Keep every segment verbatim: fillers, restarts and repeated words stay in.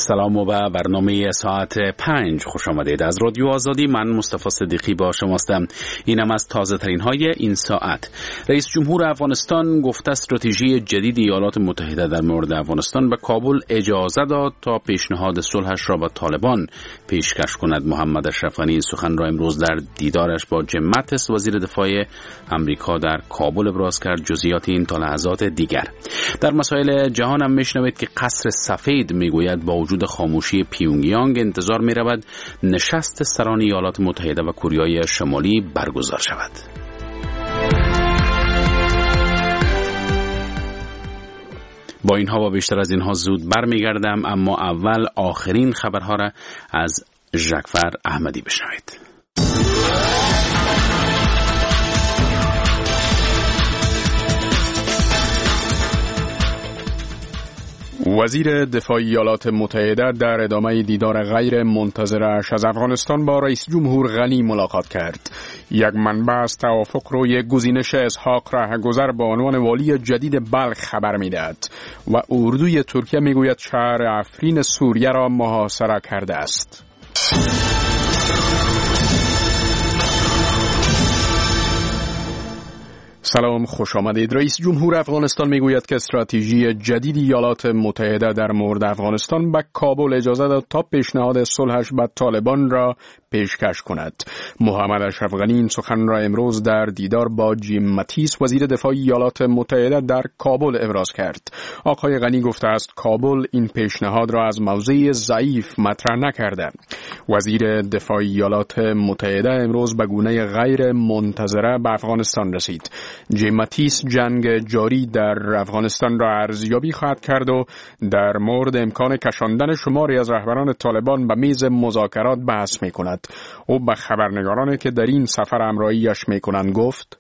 سلام و به برنامه ساعت پنج خوش آمدید. از رادیو آزادی من مصطفی صدیقی با شماستم. اینم از تازه ترین های این ساعت. رئیس جمهور افغانستان گفته استراتژی جدید ایالات متحده در مورد افغانستان به کابل اجازه داد تا پیشنهاد صلحش را با طالبان پیشکش کند. محمد اشرف غنی این سخن را امروز در دیدارش با جیم ماتیس وزیر دفاع امریکا در کابل ابراز کرد. جزئیات این تا لحظات دیگر. در مسائل جهان هم میشنوید که قصر سفید میگوید با وجود خاموشی پیونگیانگ انتظار می رود نشست سران ایالات متحده و کوریای شمالی برگزار شود. با اینها و بیشتر از اینها زود برمیگردم، اما اول آخرین خبرها را از ژکفر احمدی بشنوید. وزیر دفاع ایالات متحده در ادامه دیدار غیر منتظرش از افغانستان با رئیس جمهور غنی ملاقات کرد. یک منبع از توافق روی گزینش اسحاق رهگذر به عنوان والی جدید بلخ خبر می‌دهد و اردوی ترکیه میگوید شهر افرین سوریه را محاصره کرده است. سلام، خوش آمدید. رئیس جمهور افغانستان میگوید که استراتژی جدید ایالات متحده در مورد افغانستان به کابل اجازه داد تا پیشنهاد صلحش با طالبان را پیشکش کند. محمد اشرف غنی این سخن را امروز در دیدار با جیم ماتیس وزیر دفاع ایالات متحده در کابل ابراز کرد. آقای غنی گفته است کابل این پیشنهاد را از موضع ضعیف مطرح نکرده. وزیر دفاع ایالات متحده امروز به گونه غیر منتظره به افغانستان رسید. جیم ماتیس جنگ جاری در افغانستان را ارزیابی خواهد کرد و در مورد امکان کشاندن شماری از رهبران طالبان به میز مذاکرات بحث می کند. او به خبرنگارانی که در این سفر همراهیش می کنند گفت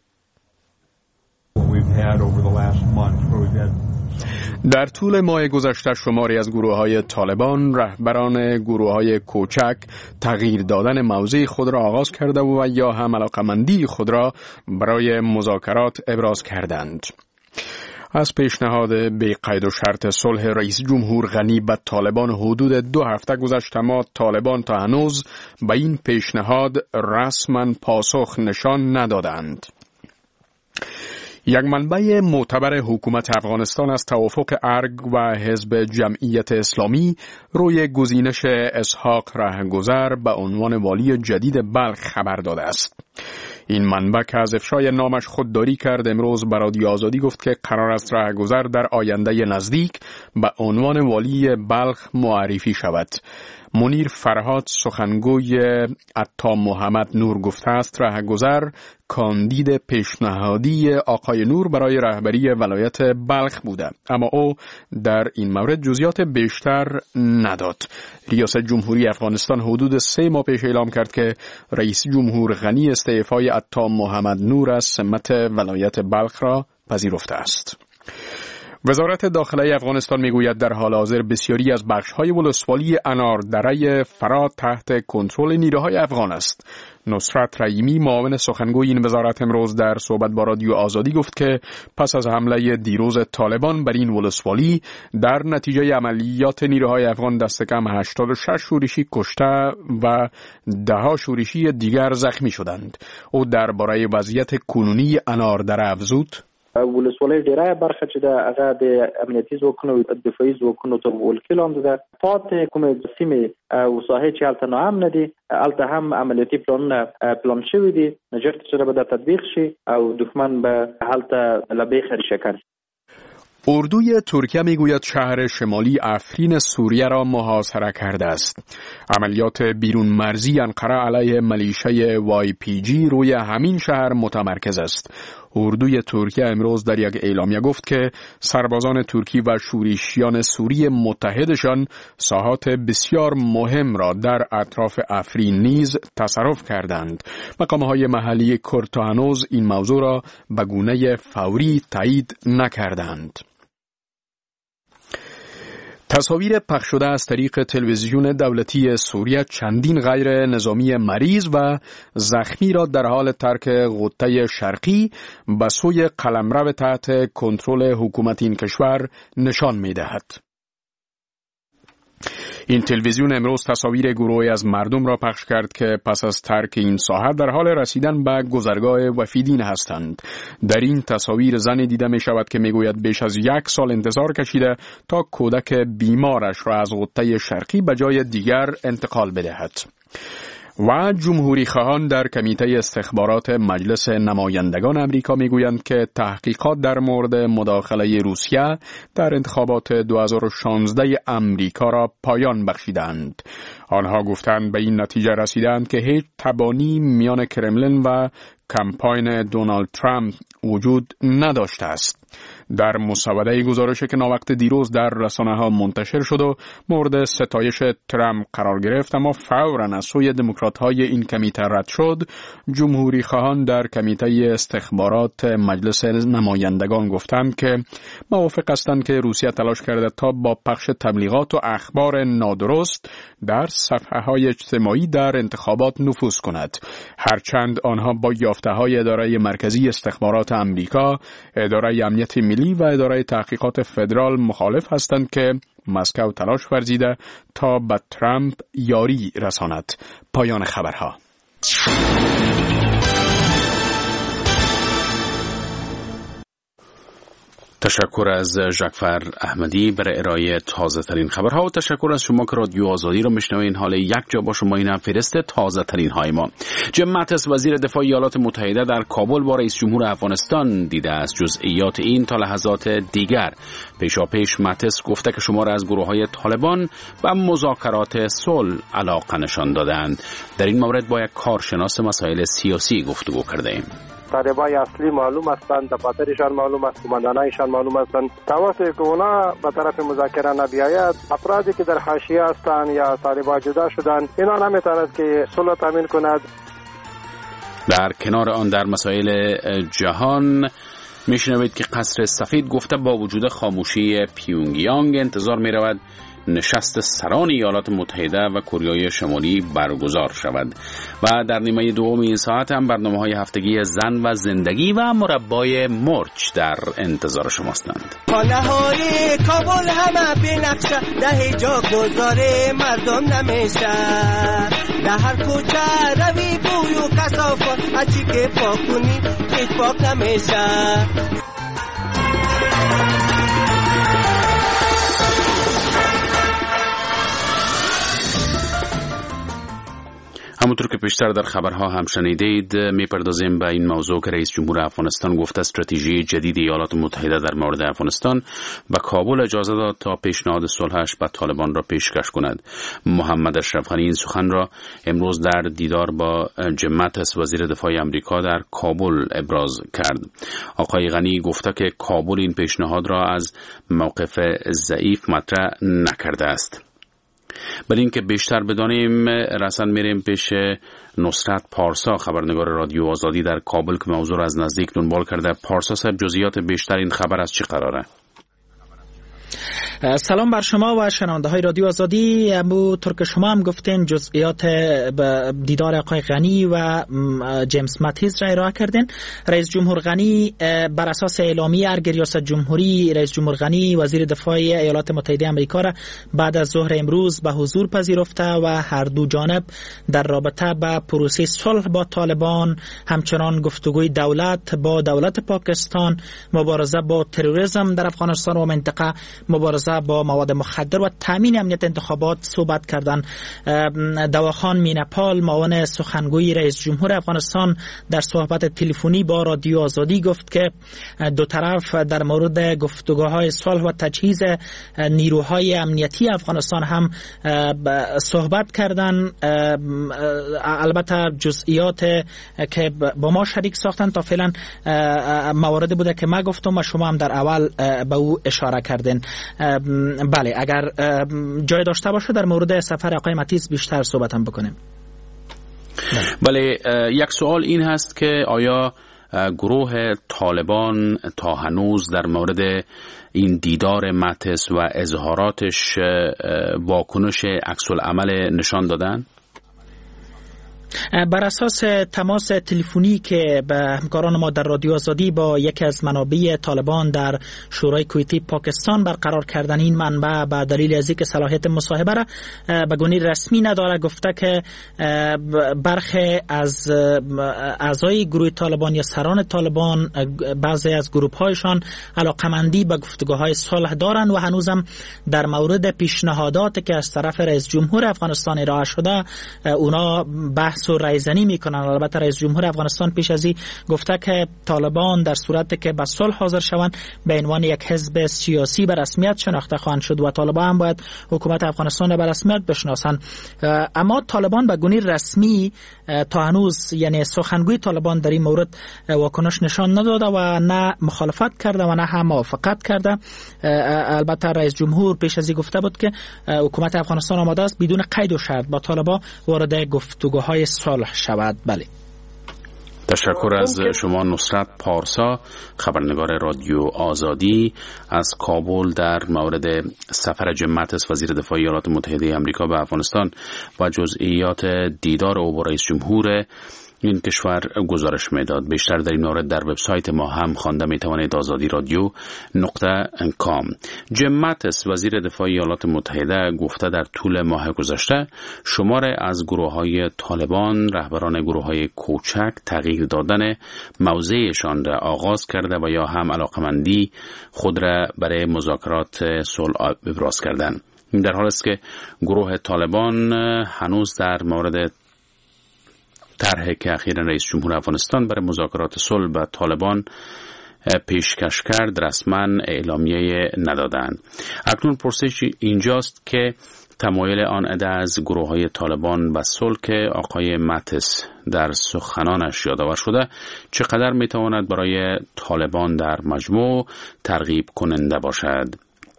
در طول ماه گذشته شماری از گروه‌های طالبان رهبران گروه‌های کوچک تغییر دادن موضع خود را آغاز کرده و یا هم علاقمندی خود را برای مذاکرات ابراز کردند. از پیشنهاد بی قید و شرط صلح رئیس جمهور غنی به طالبان حدود دو هفته گذشته، اما طالبان تا هنوز به این پیشنهاد رسما پاسخ نشان ندادند. یک منبع معتبر حکومت افغانستان از توافق ارگ و حزب جمعیت اسلامی روی گزینش اسحاق رهگذر به عنوان والی جدید بلخ خبر داده است. این منبع که از افشای نامش خودداری کرد امروز به رادیو آزادی گفت که قرار است رهگذر در آینده نزدیک به عنوان والی بلخ معرفی شود. منیر فرهاد سخنگوی عطا محمد نور گفته است رهگذر کاندید پیشنهادی آقای نور برای رهبری ولایت بلخ بوده، اما او در این مورد جزئیات بیشتر نداد. ریاست جمهوری افغانستان حدود سه ماه پیش اعلام کرد که رئیس جمهور غنی استعفای عطا محمد نور از سمت ولایت بلخ را پذیرفته است. وزارت داخله افغانستان میگوید در حال حاضر بسیاری از بخش‌های ولسوالی اناردره فرات تحت کنترل نیروهای افغان است. نصرت رحیمی معاون سخنگوی این وزارت امروز در صحبت با رادیو آزادی گفت که پس از حمله دیروز طالبان بر این ولسوالی در نتیجه عملیات نیروهای افغان دست کم هشتاد و شش شورشی کشته و ده شورشی دیگر زخمی شدند. او درباره وضعیت کنونی اناردره افزود: ولسوالی ډیره برخه چې د هغه د امنیتي ځواکونو او دفاعي ځواکونو تر ولکې لاندې ده. پاتې کومې سیمې او ساحې چې هلته ناامنه دي هلته هم عملیاتي پلانونه پلان شوي دي، نجرت سره به دا تطبیق شي او دښمن به هلته له بیخه ریشه کني. اردوی ترکیه میگوید شهر شمالی افرین سوریه را محاصره کرده است. عملیات بیرون مرزی انقره علیه ملیشه وای پی جی روی همین شهر متمرکز است. اردوی ترکیه امروز در یک اعلامیه گفت که سربازان ترکی و شورشیان سوری متحدشان ساحات بسیار مهم را در اطراف افرین نیز تصرف کردند. مقام‌های محلی کرد تا هنوز این موضوع را به گونه فوری تایید نکردند. تصاویر پخش شده از طریق تلویزیون دولتی سوریه چندین غیر نظامی مریض و زخمی را در حال ترک غوطه شرقی به سوی قلمرو تحت کنترل حکومت این کشور نشان می دهد. این تلویزیون امروز تصاویر گروهی از مردم را پخش کرد که پس از ترک این ساحه در حال رسیدن به گذرگاه وفیدین هستند. در این تصاویر زنی دیده می شود که می گوید بیش از یک سال انتظار کشیده تا کودک بیمارش را از غده شرقی به جای دیگر انتقال بدهد. و جمهوری خواهان در کمیته استخبارات مجلس نمایندگان امریکا میگویند که تحقیقات در مورد مداخله روسیه در انتخابات دو هزار و شانزده امریکا را پایان بخشیدند. آنها گفتند به این نتیجه رسیدند که هیچ تبانی میان کرملین و کمپاین دونالد ترامپ وجود نداشته است. در مسوده گزارشی که ناوقت دیروز در رسانه‌ها منتشر شد و مورد ستایش ترامپ قرار گرفت اما فوراً از سوی دموکرات‌های این کمیته رد شد، جمهوری خواهان در کمیته استخبارات مجلس نمایندگان گفتند که موافق هستند که روسیه تلاش کرده تا با پخش تبلیغات و اخبار نادرست در صفحه‌های اجتماعی در انتخابات نفوذ کند، هرچند آنها با یافته‌های اداره مرکزی استخبارات امریکا، اداره امنیت ملی و اداره تحقیقات فدرال مخالف هستند که مسکو تلاش ورزیده تا به ترامپ یاری رساند. پایان خبرها. تشکر از جعفر احمدی برای ارائه تازه ترین خبرها و تشکر از شما که رادیو آزادی را میشنوید. حال یک جا با شما این هم فرست تازه ترین های ما. جیم ماتیس وزیر دفاع ایالات متحده در کابل با رئیس جمهور افغانستان دیده است. جزئیات این تا لحظات دیگر. پیشاپیش ماتیس گفته که شمار از گروه های طالبان و مذاکرات صلح علاقه نشان دادند. در این مورد با یک کارشناس مسائل سیاسی گفتگو کرده ایم. طالبای اصلی معلوم هستند، دفاترشان معلوم است، کماندانایشان معلوم هستند. توسط که اونا به طرف مذاکره نبیاید، افرادی که در حاشیه هستند یا طالبا جدا شدند، اینا نمیتواند که صلح تامین کند. در کنار آن در مسائل جهان میشنوید که قصر سفید گفته با وجود خاموشی پیونگیانگ انتظار میرود نشست سران ایالات متحده و کره شمالی برگزار شود. و در نیمه دوم این ساعت هم برنامه‌های هفتگی زن و زندگی و مربای مرچ در انتظار شماستند. خانه‌های کابل همه بنقشه، ده جا گذاره مردم نمیشه، در هر کوچه روی بوی و کثافات، هرچی که پاک کنی هیچ پاک نمیشه. همونطور که پیشتر در خبرها هم شنیدید، میپردازیم به این موضوع که رئیس جمهور افغانستان گفته استراتژی جدید ایالات متحده در مورد افغانستان و کابل اجازه داد تا پیشنهاد صلحش با طالبان را پیشکش کند. محمد اشرف غنی این سخن را امروز در دیدار با جیم ماتیس وزیر دفاع آمریکا در کابل ابراز کرد. آقای غنی گفته که کابل این پیشنهاد را از موقف ضعیف مطرح نکرده است. برای اینکه بیشتر بدانیم رسن میریم پیش نصرت پارسا، خبرنگار رادیو آزادی در کابل که موضوع را از نزدیک دنبال کرده. پارسا صاحب، جزئیات بیشتر این خبر از چی قراره؟ سلام بر شما و شنونده های رادیو آزادی. همونطور که شما هم گفتین جزئیات دیدار آقای غنی و جیمز ماتیس را ارائه کردین. رئیس جمهور غنی بر اساس اعلامیه ارگ ریاست جمهوری، رئیس جمهور غنی وزیر دفاع ایالات متحده آمریکا را بعد از ظهر امروز به حضور پذیرفته و هر دو جانب در رابطه با پروسه صلح با طالبان، همچنان گفتگوی دولت با دولت پاکستان، مبارزه با تروریسم در افغانستان و منطقه، مبارزه با مواد مخدر و تامین امنیت انتخابات صحبت کردند. دواخان مینپال، معاون سخنگوی رئیس جمهور افغانستان، در صحبت تلفنی با رادیو آزادی گفت که دو طرف در مورد گفتگوهای صلح و تجهیز نیروهای امنیتی افغانستان هم صحبت کردند. البته جزئیات که با ما شریک ساختن تا فعلا مواردی بوده که ما گفتم و شما هم در اول به او اشاره کردین. بله، اگر جای داشته باشه در مورد سفر آقای ماتیس بیشتر صحبت هم بکنیم. بله، یک سوال این هست که آیا گروه طالبان تا هنوز در مورد این دیدار ماتیس و اظهاراتش واکنش عکس العمل نشان دادن؟ بر اساس تماس تلفنی که به همکاران ما در رادیو آزادی با یکی از منابع طالبان در شورای کویتی پاکستان برقرار کردن، این منبع به دلیل از اینکه صلاحیت مصاحبه را به گونه رسمی نداره گفته که برخی از اعضای گروه طالبان یا سران طالبان، بعضی از گروه‌هایشان علاقمندی به گفتگوهای صلح دارند و هنوزم در مورد پیشنهاداتی که از طرف رئیس جمهور افغانستان ارائه شده اونا بحث و رایزنی میکنن. البته رئیس جمهور افغانستان پیش از این گفته که طالبان در صورتی که به صلح حاضر شوند به عنوان یک حزب سیاسی به رسمیت شناخته خواهند شد و طالبان هم باید حکومت افغانستان را به رسمیت بشناسند. اما طالبان به گونه رسمی تا هنوز، یعنی سخنگوی طالبان در این مورد واکنش نشان نداده و نه مخالفت کرده و نه هم موافقت کرده. البته رئیس جمهور پیش از این گفته بود که حکومت افغانستان آماده است بدون قید و شرط با طالبان وارد گفتگوهای صلح شود. بله، تشکر از شما نصرت پارسا، خبرنگار رادیو آزادی از کابل در مورد سفر جیم ماتیس وزیر دفاع ایالات متحده آمریکا به افغانستان و جزئیات دیدار او با رئیس جمهور این کشور گزارش میداد. بیشتر در این مورد در وبسایت ما هم خوانده می توانید آزادی رادیو نقطه کام. جیم ماتیس وزیر دفاع ایالات متحده گفته در طول ماه گذشته شمار از گروه‌های طالبان رهبران گروه‌های کوچک تغییر دادن موضعشان را آغاز کرده و یا هم علاقمندی خود را برای مذاکرات صلح ابراز کردند. این در حالی است که گروه طالبان هنوز در مورد طرحی که اخیراً رئیس جمهور افغانستان برای مذاکرات صلح با طالبان پیشکش کرد رسما اعلامیه ندادند. اکنون پرسش اینجاست که تمایل آن عده از گروه‌های طالبان به صلح که آقای ماتیس در سخنانش یادآور شده چقدر میتواند برای طالبان در مجموع ترغیب کننده باشد.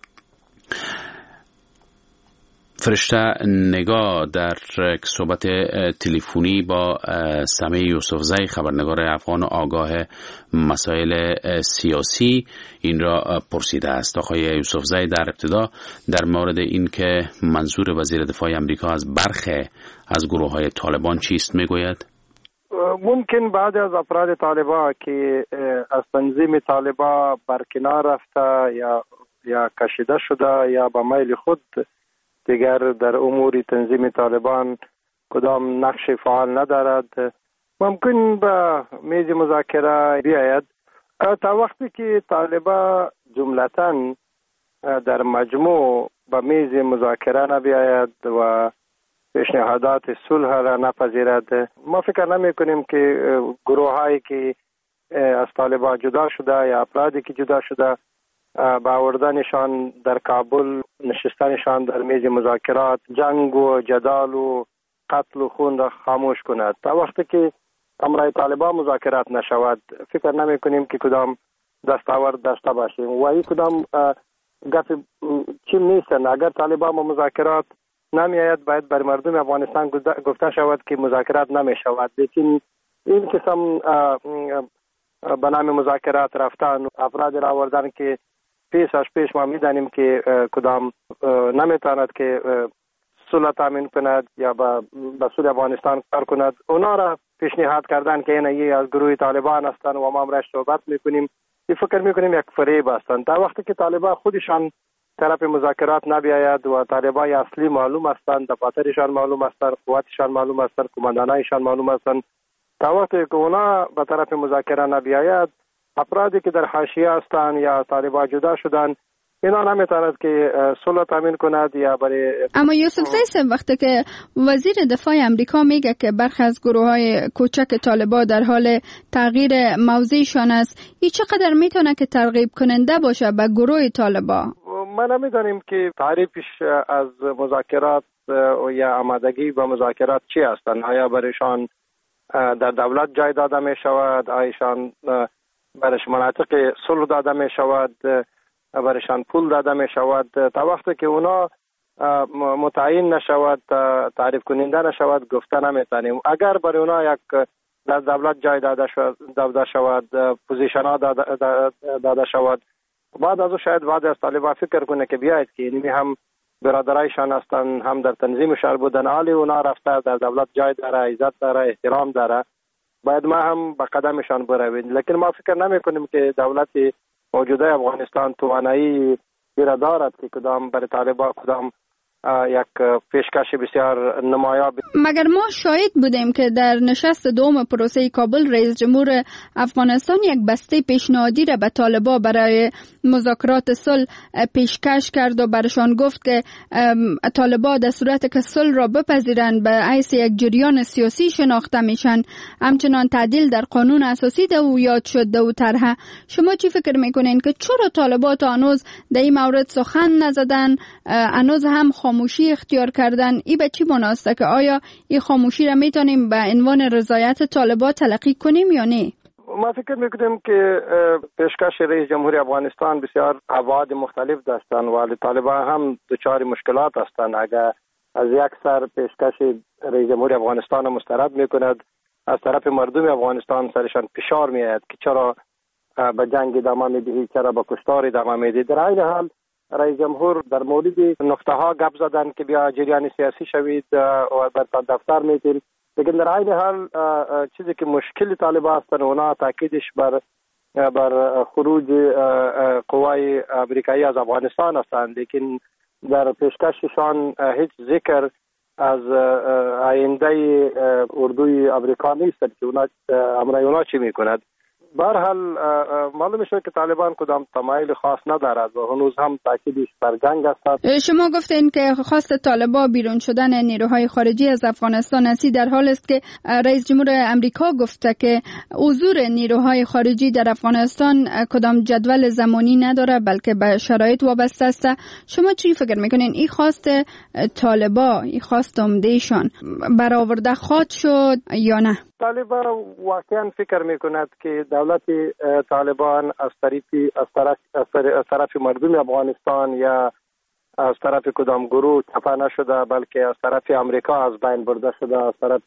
فرشته نگاه در صحبت تلفنی با سمیع یوسفزی خبرنگار افغان آگاه مسائل سیاسی این را پرسیده است. آقای یوسفزی در ابتدا در مورد این که منظور وزیر دفاع آمریکا از برخی از گروه‌های طالبان چیست میگوید؟ ممکن بعضی از افراد طالبان که از تنظیم طالبان برکنار رفته یا یا کشیده شده یا به میل خود دیگر در امور تنظیم طالبان کدام نقش فعال ندارد، ممکن به میز مذاکره بیاید. تا وقتی که طالبان جملتاً در مجموع به میز مذاکره نبیاید و پیشنهادات صلح را نپذیرد، ما فکر نمی کنیم که گروه هایی که از طالبان جدا شده یا افرادی که جدا شده با آوردنشان در کابل، نشستنشان در میز مذاکرات، جنگ و جدال و قتل و خون را خاموش کند. تا وقتی که امرای طالبان مذاکرات نشود فکر نمی کنیم که کدام دستاورد داشته باشیم و این کدام گپ چیم نیستن. اگر طالبان با مذاکرات نمی آید باید بر مردم افغانستان گفته شود که مذاکرات نمی شود، لیکن این قسم به نام مذاکرات رفتن افراد را آوردن که پیش از پیش ما میدانیم که کدام نمیتواند که صلح تامین کند یا به صلح افغانستان کار کند، اونا را پیشنهاد کردن که این از گروه طالبان هستند و ما هم را صحبت میکنیم. این فکر میکنیم یک فریب هستند. تا وقتی که طالبان خودشان طرف مذاکرات نبیاید و طالبان اصلی معلوم هستند، دفاترشان معلوم هستند، قوتشان معلوم هستند، کماندانایشان معلوم هستند، تا وقتی که اونا به طرف مذاکره نبیاید افرادی که در حاشیه هستند یا طالبان جدا شدن اینا نمیتواند که صلح تامین کند یا برای. اما یوسف زی وقتی که وزیر دفاع امریکا میگه که برخی از گروه‌های کوچک طالبان در حال تغییر موضعشان است، این چقدر میتونه که ترغیب کننده باشه به گروه طالبان؟ ما نمیدانیم که تعریفش از مذاکرات یا آمادگی به مذاکرات چی هستند. آیا برایشان در دولت جای داده می شود، آیشان برایش مناطق صلح داده می شود، برایشان پول داده می شود. تا وقتی که اونا متعین نشود، تعریف کننده نشود، گفته نمیتونیم. اگر برای اونا یک در دولت جای داده شود، داده شود، پوزیشن ها داده, داده شود، بعد از او شاید بعد از طالبان فکر کنه که بیاید که اینمی هم برادرایشان هستند، هم در تنظیم شهر بودن، حالی اونا رفته در دولت جای داره، عزت داره، احترام داره، باید ما هم به قدمشان برویم. لیکن ما فکر نمی کنیم که دولت موجوده افغانستان توانایی را دارد که کدام برای طالبان کدام یک پیشکش بسیار نمایان. مگر ما شاهد بودیم که در نشست دوم پروسه کابل رئیس جمهور افغانستان یک بسته پیشنهادی را به طالبان برای مذاکرات صلح پیشکش کرد و برشان گفت که طالبان در صورت که صلح را بپذیرند به حیث یک جریان سیاسی شناخته میشن. همچنان تعدیل در قانون اساسی دو یاد شد دو طرح. شما چی فکر میکنین که چرا طالبان تا هنوز در این مورد سخن نزدن، هنوز هم خاموشی اختیار کردن؟ ای به چی مناسبه که آیا این خاموشی را میتونیم به عنوان رضایت طالبان تلقی کنیم یا نه؟ ما فکر میکنیم که پیشکش رئیس جمهوری افغانستان بسیار ابعاد مختلف داشتند و طالبان هم دچار مشکلات هستند. اگر از یک سر پیشکش رئیس جمهوری افغانستان مسترد میکند، از طرف مردم افغانستان سرشان فشار میآید که چرا به جنگ ادامه میدهید، چرا به کشتار ادامه میدهید. در این حال رئیس جمهور در مورد نقطه ها گپ زدن که بیا جریان سیاسی شوید و برتان دفتر میتین، لیکن در این حال چیزی که مشکل طالبان هستند اونا تاکیدش بر بر خروج قوای امریکایی از افغانستان هستند، لیکن در پیشکششان هیچ ذکر از آینده اردوی امریکا نیست که اونا امرای اونا چی میکند. به هر حال معلوم شد که طالبان کدام تمایل خاص ندارد و هنوز هم تاکیدش بر جنگ است. شما گفتین که خواست طالبان بیرون شدن نیروهای خارجی از افغانستان است، در حال است که رئیس جمهور امریکا گفته که حضور نیروهای خارجی در افغانستان کدام جدول زمانی نداره بلکه به شرایط وابسته است. شما چی فکر میکنین این خواست طالبان، این خواست عمدهشان برآورده خواهد شد یا نه؟ طالبان واقعا فکر میکند که دولت طالبان از طرف از طرف از طرف مردم افغانستان یا از طرف کدام گروه چپا نشده، بلکه از طرف امریکا از بین برده شده، از طرف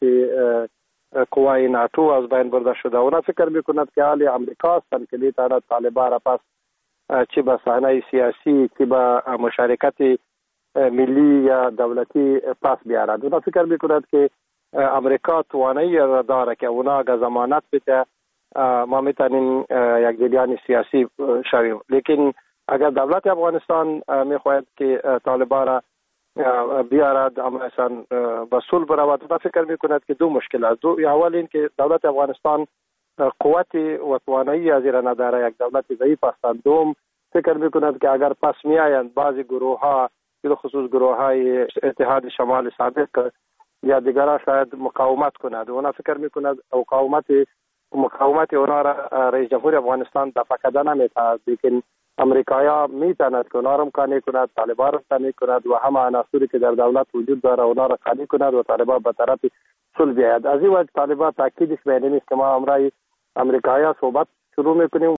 قوای ناتو از بین برده شده. اونا فکر میکند که حال امریکا هستند که میتواند طالبان را پس چه به صحنه سیاسی چه به مشارکت ملی یا دولتی پس بیارد. اونا فکر میکند که امریکا توانایی را داره که اونا اگر ضمانت بده ما میتونیم یک جریان سیاسی شویم. لیکن اگر دولت افغانستان میخواهد که طالبان را بیارد امرشان به صلح برود، اونا فکر میکند که دو مشکل است. دو اول این که دولت افغانستان قوت و توانایی از را نداره، یک دولت ضعیف است. دوم فکر میکند که اگر پس میآیند بعضی گروه ها به خصوص گروه های اتحاد شمال سابق یا دیگرها شاید مقاومت کند. اونا فکر میکند مقاومت مقاومت اونا را رئیس جمهور افغانستان دفع کردن نمیتواند، لیکن امریکایا میتواند که اونا را مقانع کند، طالبان را مقانع کند و همه عناصری که در دولت وجود داره اونا را خالی کند و طالبان به طرف صلح بیاید. از این وجه طالبان تاکیدش به این است که ما امرای امریکایا صحبت شروع میکنیم.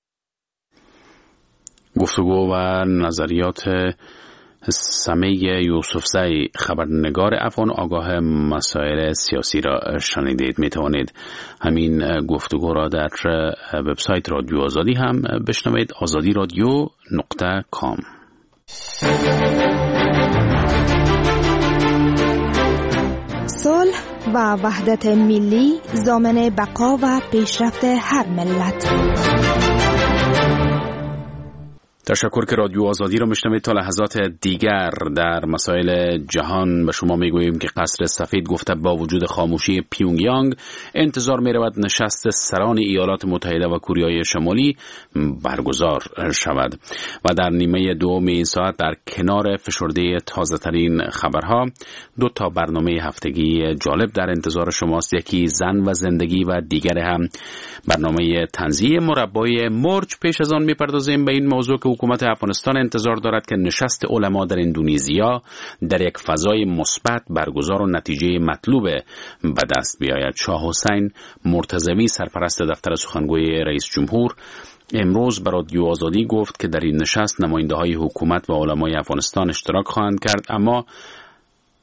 گفتگو و نظریات سمیه یوسفزئی، خبرنگار افغان آگاه مسائل سیاسی را شنیدید. می توانید همین گفتگو را در وبسایت رادیو آزادی هم بشنوید، آزادی رادیو نقطه کام. صلح و وحدت ملی ضامن بقا و پیشرفت هر ملت. تشکر که رادیو آزادی رو میشنوید. تا لحظات دیگر در مسائل جهان به شما میگوییم که قصر سفید گفته با وجود خاموشی پیونگیانگ انتظار میرود نشست سران ایالات متحده و کره شمالی برگزار شود. و در نیمه دوم این ساعت در کنار فشرده تازه ترین خبرها دو تا برنامه هفتگی جالب در انتظار شماست. یکی زن و زندگی و دیگر هم برنامه طنزی مربای مرج. پیش از آن میپردازیم به این موضوع که حکومت افغانستان انتظار دارد که نشست علما در اندونزیا در یک فضای مثبت برگزار و نتیجه مطلوب به دست بیاید. شاه حسین مرتضوی سرپرست دفتر سخنگوی رئیس جمهور امروز به رادیو آزادی گفت که در این نشست نماینده‌های حکومت و علمای افغانستان اشتراک خواهند کرد، اما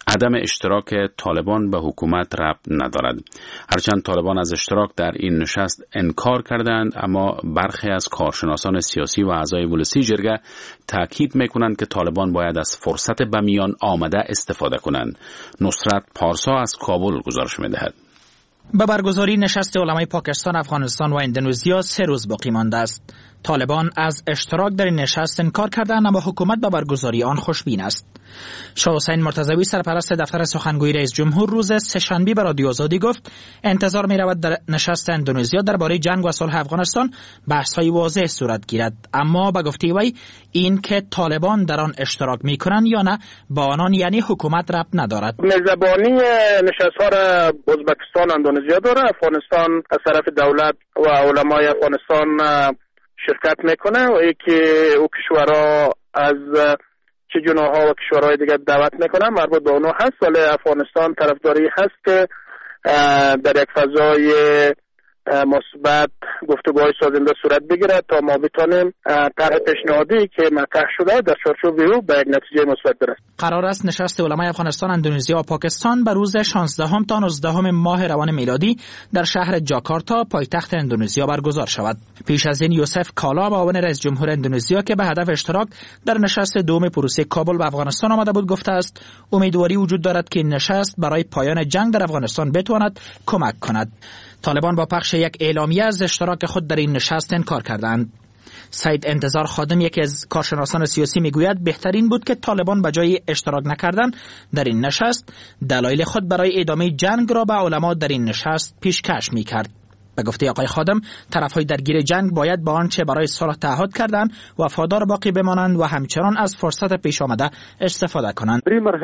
عدم اشتراک طالبان به حکومت ربط ندارد. هرچند طالبان از اشتراک در این نشست انکار کردند، اما برخی از کارشناسان سیاسی و اعضای ولسی جرگه تاکید میکنند که طالبان باید از فرصت به میان آمده استفاده کنند. نصرت پارسا از کابل گزارش میدهد. به برگزاری نشست علمای پاکستان، افغانستان و اندونزیا سه روز باقی مانده است. طالبان از اشتراک در این نشست انکار کردند، اما حکومت به برگزاری آن خوشبین است. شاه حسین مرتضوی سرپرست دفتر سخنگوی رئیس جمهور روز سه‌شنبه به رادیو آزادی گفت انتظار می رود در نشست اندونزیا درباره جنگ و صلح افغانستان بحث‌های واضح صورت گیرد، اما به گفته وی این که طالبان در آن اشتراک می کنند یا نه با آنان یعنی حکومت ربط ندارد. میزبانی نشست‌ها را ازبکستان اندونزیا داره. افغانستان از طرف دولت و علمای افغانستان شرکت میکنه و یکی او کشورها از چه جناها و کشورهای دیگر دعوت میکنه مربوط به اونها هست، ولی افغانستان طرفداری هست که در یک فضای مثبت گفتگوهای سازنده صورت بگیرد تا ما بتونیم طرح پیشنهادی که مطرح شده در چارچوب او به یک نتیجه مثبت برسیم. قرار است نشست علمای افغانستان، اندونزیا و پاکستان به روز شانزدهم تا نوزدهم ماه روان میلادی در شهر جاکارتا پایتخت اندونزیا برگزار شود. پیش از این یوسف کالا معاون رئیس جمهور اندونزیا که به هدف اشتراک در نشست دوم پروسه کابل و افغانستان آمده بود گفته است امیدواری وجود دارد که این نشست برای پایان جنگ در افغانستان بتواند کمک کند. طالبان با پخش یک اعلامیه از اشتراک خود در این نشست انکار کردند. سید انتظار خادم یکی از کارشناسان سیاسی میگوید بهترین بود که طالبان به جای اشتراک نکردن در این نشست دلایل خود برای ادامه جنگ را به علما در این نشست پیشکش میکرد. به گفته آقای خادم طرف‌های درگیر جنگ باید با آنچه برای صلح تعهد کردند وفادار باقی بمانند و همچنان از فرصت پیش آمده استفاده کنند.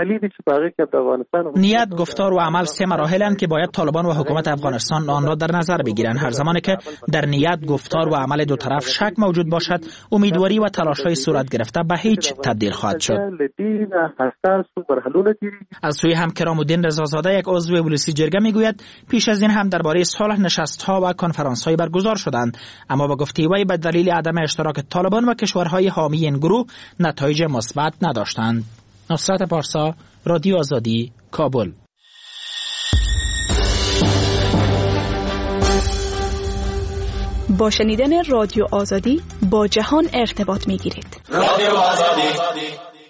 نیت، گفتار و عمل سه مراحلند که باید طالبان و حکومت افغانستان آن را در نظر بگیرند. هر زمانی که در نیت، گفتار و عمل دو طرف شک موجود باشد، امیدواری و تلاش‌های صورت گرفته به هیچ تبدیل خواهد شد. از سوی هم کرام‌الدین رضازاده یک عضو ولسی جرگه میگوید پیش از این هم درباره صلح نشست‌ها و کنفرانس‌های برگزار شدند، اما با گفته وی به دلیل عدم اشتراک طالبان و کشورهای حامی این گروه نتایج مثبت نداشتند. نصرت پارسا، رادیو آزادی، کابل. با شنیدن رادیو آزادی با جهان ارتباط می‌گیرید. رادیو آزادی.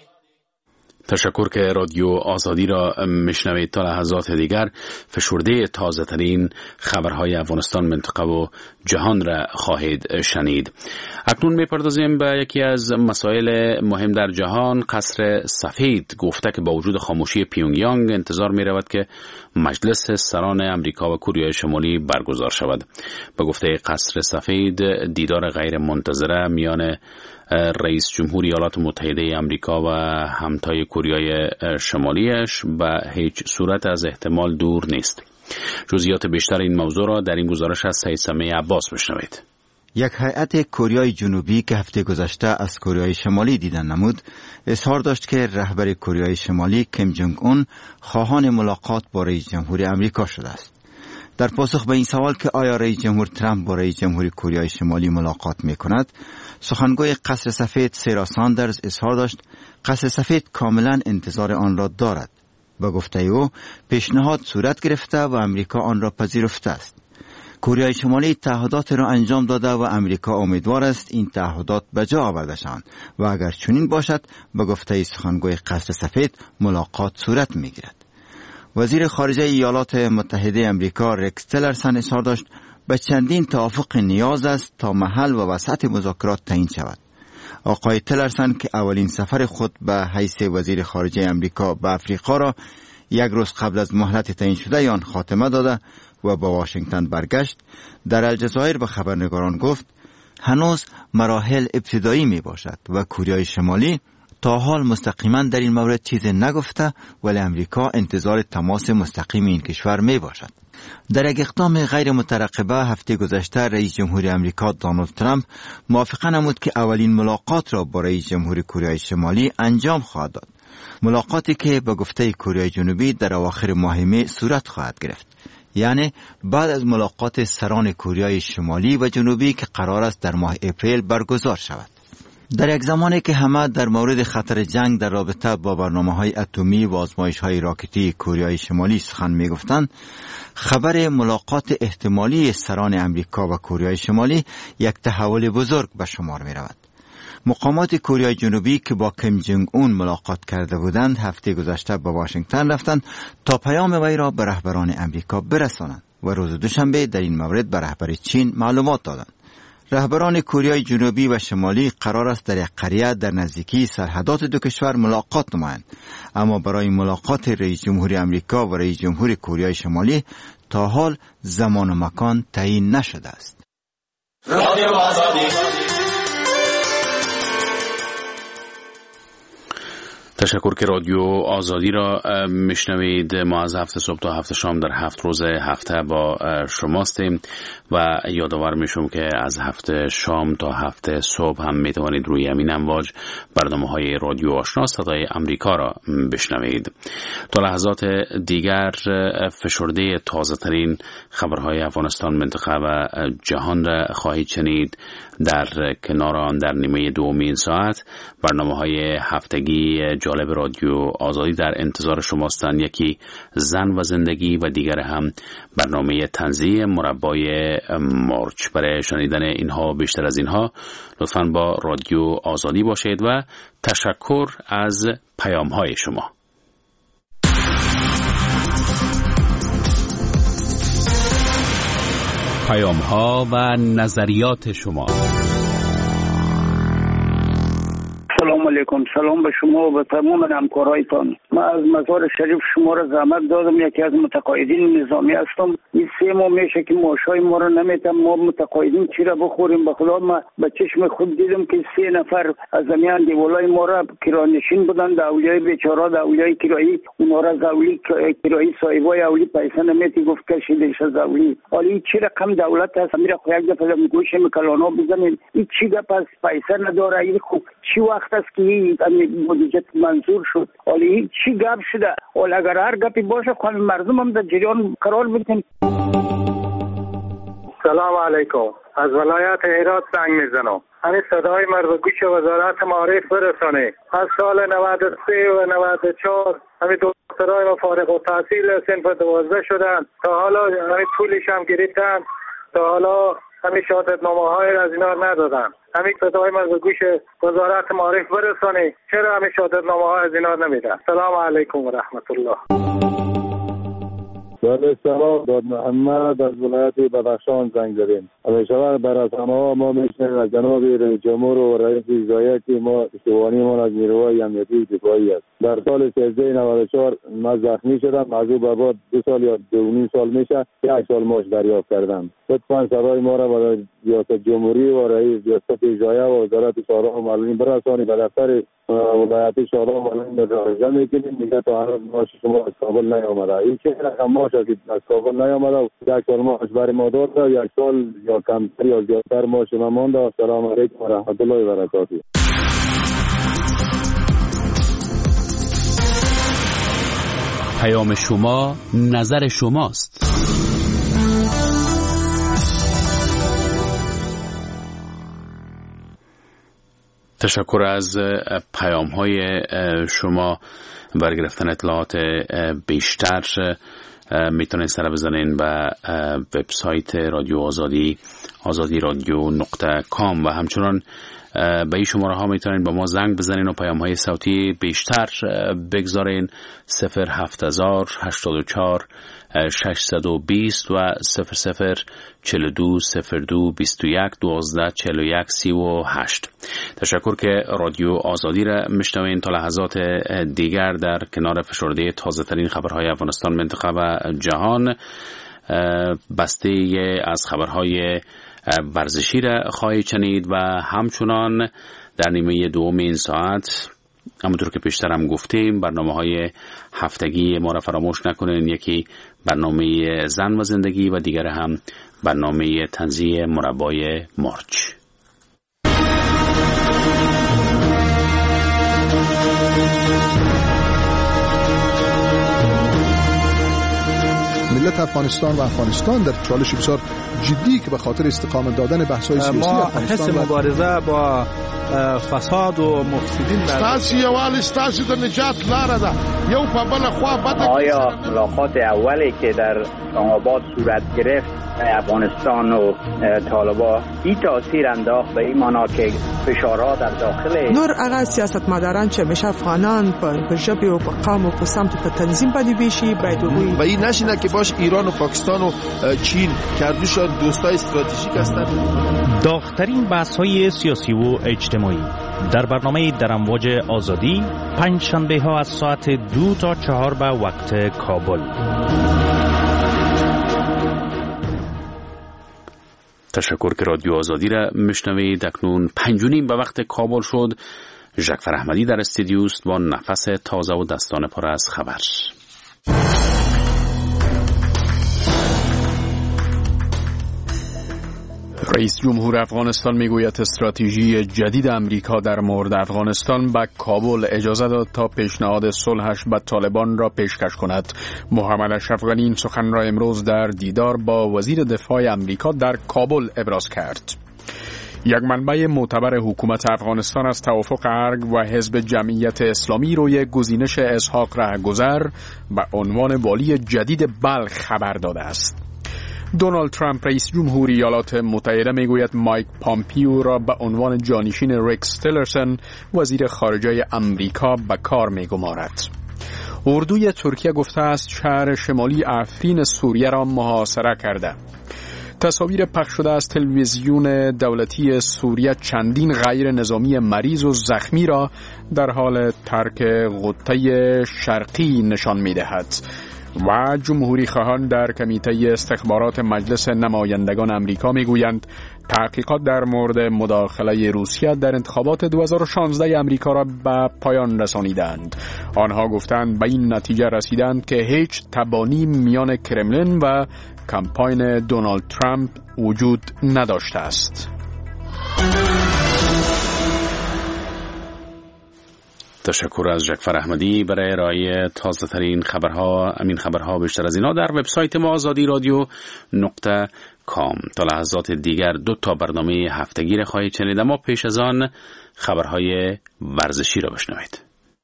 تشکر که رادیو آزادی را میشنوید. تا لحظات دیگر فشرده تازه ترین خبرهای افغانستان، منطقه و جهان را خواهید شنید. اکنون میپردازیم به یکی از مسائل مهم در جهان. قصر سفید گفته که با وجود خاموشی پیونگیانگ انتظار میرود که مجلس سران امریکا و کره شمالی برگزار شود. به گفته قصر سفید دیدار غیر منتظره میان رئیس جمهور ایالات متحده آمریکا و همتای کره شمالیش به هیچ صورت از احتمال دور نیست. جزئیات بیشتر این موضوع را در این گزارش از سید سمیع عباس بشنوید. یک هیئت کره جنوبی که هفته گذشته از کره شمالی دیدن نمود، اظهار داشت که رهبر کره شمالی کیم جونگ اون خواهان ملاقات با رئیس جمهور آمریکا شده است. در پاسخ به این سوال که آیا رئیس جمهور ترامپ با رئیس جمهور کره شمالی ملاقات میکند، سخنگوی قصر سفید سارا ساندرز اظهار داشت قصر سفید کاملا انتظار آن را دارد. با گفته او پیشنهاد صورت گرفته و امریکا آن را پذیرفته است. کره شمالی تعهدات را انجام داده و امریکا امیدوار است این تعهدات به جا آورده شوند و اگر چنین باشد به گفته سخنگوی قصر سفید ملاقات صورت میگیرد. وزیر خارجه ایالات متحده آمریکا رکس تیلرسن اظهار داشت به چندین توافق نیاز است تا محل و وسعت مذاکرات تعیین شود. آقای تیلرسن که اولین سفر خود به حیث وزیر خارجه آمریکا به افریقا را یک روز قبل از مهلت تعیین شده آن خاتمه داده و با واشنگتن برگشت، در الجزایر به خبرنگاران گفت هنوز مراحل ابتدایی می باشد و کره شمالی تا حال مستقیما در این مورد چیزی نگفته، ولی امریکا انتظار تماس مستقیم این کشور می باشد. در یک اقدام غیر مترقبه هفته گذشته رئیس جمهور آمریکا دونالد ترامپ موافقه نمود که اولین ملاقات را با رئیس جمهور کره شمالی انجام خواهد داد. ملاقاتی که به گفته کره جنوبی در اواخر ماه می صورت خواهد گرفت، یعنی بعد از ملاقات سران کره شمالی و جنوبی که قرار است در ماه اپریل برگزار شود. در یک زمانی که همه در مورد خطر جنگ در رابطه با برنامه‌های اتمی و آزمایش‌های راکتی کره شمالی سخن می‌گفتند، خبر ملاقات احتمالی سران امریکا و کره شمالی یک تحول بزرگ به شمار می‌رود. مقامات کره جنوبی که با کیم جونگ اون ملاقات کرده بودند هفته گذشته به واشنگتن رفتند تا پیام وی را به رهبران امریکا برسانند و روز دوشنبه در این مورد به رهبر چین معلومات دادند. رهبران کره جنوبی و شمالی قرار است در یک قریه در نزدیکی سرحدات دو کشور ملاقات نمایند، اما برای ملاقات رئیس جمهور امریکا و رئیس جمهور کره شمالی تا حال زمان و مکان تعیین نشده است. رادیو آزادی. تشکر که رادیو آزادی را میشنوید. ما از هفته صبح تا هفته شام در هفت روز هفته با شماستیم و یادآور میشم که از هفته شام تا هفته صبح هم میتوانید روی همین امواج برنامه‌های رادیو آشنا صدای امریکا را بشنوید. تا لحظات دیگر فشرده تازه ترین خبرهای افغانستان، منطقه و جهان را خواهید شنید. در کنار آن در نیمه دوم این ساعت برنامه‌های هفتگی جالب رادیو آزادی در انتظار شماستند. یکی زن و زندگی و دیگر هم برنامه طنزی مربای مارچ. برای شنیدن اینها بیشتر از اینها لطفاً با رادیو آزادی باشید و تشکر از پیام‌های شما. پیام‌ها و نظریات شما. سلام علیکم. سلام به شما و به تمام همکارایتان. من از مزار شریف شما را زحمت دادم. یکی از متقاعدین نظامی هستم. این سه ماه میشه که معاشای ما را نمیتم. ما متقاعدین چی را بخوریم؟ به خدا من به چشم خود دیدم که سه نفر از زمین دیولای ما را کرانشین بودن. داولیای بیچاره، داولیای کرایی، اونا را زاولی کرایی صاحبای اولی پیسه نمیتی گفت کشیدش از اولی. حالا چی رقم دولت هست؟ میره خو یک دفعه میگوش مکلانا بزنین. این چی گپ از پیسه نداره؟ این خوب چی وقت است که این بودجه منظور شد؟ حالا چی گپ شده؟ حالا اگر هر گپی باشه خود مردم هم در جریان قرار بدن. سلام علیکم. از ولایت هرات زنگ میزنم. همین صدای من به گوش وزارت معارف برسانه. از سال نود و سه و نود و چهار همین دکترای ما فارغ التحصیل صنف دوازده شدن. تا حالا همین پولش هم گرفتن. تا حالا همین شهادتنامه های از اینا ندادن. همین صدای من به گوش وزارت معارف برسانه. چرا همین شهادتنامه ها از اینا نمیدن؟ سلام علیکم و رحمت الله. بله سلام. داد محمد از ولایت بدخشان زنگ زدیم. همیشه بر از همه ما میشنیم از جناب رئیس جمهور و رئیس وزراء که ما استوانی ما از نیروهای امنیتی دفاعی است. در سال سیزده نود و چهار من زخمی شدم. از او به بعد دو سال یا دو نیم سال میشه یک سال معاش دریافت کردم. لطفاً صدای ما را به ریاست جمهوری و رئیس ریاست اجرایی و وزارت شورا و معلولین برسانید. به دفتر ولایتی شورا و معلولین مراجعه میکنیم. میگه تا هنوز معاش شما از کابل نیامده. این چه رقم معاش که از کابل نیامده و یک سال معاش برای ما داده، یک سال یا کمتر یا زیادتر معاش ما مانده. سلام علیکم و رحمت الله و برکاته. پیام شما نظر شماست. تشکر از پیام های شما. برای گرفتن اطلاعات بیشتر میتونید سر بزنین به وبسایت رادیو آزادی آزادی رادیو نقطه کام و همچنان به این شماره ها میتونید با ما زنگ بزنین و پیام های صوتی بیشتر بگذارین. صفر هفت هزار هشتاد و چهار ششصد و بیست و صفر صفر چهل و دو صفر دو بیست و یک دوازده چهل و یک سی و هشت. تشکر که رادیو آزادی را میشنوین. تا لحظات دیگر در کنار فشرده تازه ترین خبرهای افغانستان، منطقه و جهان بسته از خبرهای ورزشی را خواهید شنید و همچنان در نیمه دوم این ساعت همونطور که پیشتر هم گفتیم برنامه‌های هفتگی ما را فراموش نکنین. یکی برنامه زن و زندگی و دیگر هم برنامه طنزی مربای مارچ. ملت افغانستان و افغانستان در چالش بسیار جدی که به خاطر استقامت دادن بحث‌های سیاسی افغانستان ما حس مبارزه با فساد و مفسدین ستاسو یوال ستاسو د نجات لاره ده یو په بل خوا بده. آیا ملاقات اولی که در آباد صورت گرفت افغانستان و طالبان این تاثیر انداخت به این معنا که فشارها در داخل نور هغه سیاستمداران چې مشه افغانان په ژبه او په قوم او په سمت په تنظیم باندې بشي باید وګوري و این نشینه که باش ایران و پاکستان و چین کردوشان دوستای استراتژیک هستند. داغ‌ترین بحث‌های سیاسی و اجتماعی در برنامه در امواج آزادی پنج شنبه ها از ساعت دو تا چهار به وقت کابل. تشکر که رادیو آزادی را میشنوید. اکنون پنج و نیم به وقت کابل شد. ژکفر احمدی در استودیو است با نفس تازه و دستان پر از خبر. رئیس جمهور افغانستان میگوید استراتژی جدید امریکا در مورد افغانستان به کابل اجازه داد تا پیشنهاد صلحش با طالبان را پیشکش کند. محمد اشرف غنی این سخن را امروز در دیدار با وزیر دفاع امریکا در کابل ابراز کرد. یک منبع معتبر حکومت افغانستان از توافق ارگ و حزب جمعیت اسلامی روی گزینش اسحاق رهگذر به عنوان والی جدید بلخ خبر داده است. دونالد ترامپ رئیس جمهور ایالات متحده میگوید مایک پامپیو را به عنوان جانشین ریکس تیلرسن وزیر خارجه امریکا به کار میگمارد. اردوی ترکیه گفته است شهر شمالی افرین سوریه را محاصره کرده. تصاویر پخش شده از تلویزیون دولتی سوریه چندین غیر نظامی مریض و زخمی را در حال ترک غوطه شرقی نشان می‌دهد. و جمهوری خواهان در کمیته استخبارات مجلس نمایندگان امریکا میگویند تحقیقات در مورد مداخله روسیه در انتخابات دو هزار و شانزده امریکا را به پایان رسانیدند. آنها گفتند به این نتیجه رسیدند که هیچ تبانی میان کرملین و کمپاین دونالد ترامپ وجود نداشته است. تشکر از ژکفر احمدی برای ارائه تازه ترین خبرها. امین خبرها بیشتر از اینا در وبسایت ما آزادی رادیو نقطه کام. تا لحظات دیگر دو تا برنامه هفتگی را خواهید شنید، اما پیش از آن خبرهای ورزشی را بشنوید.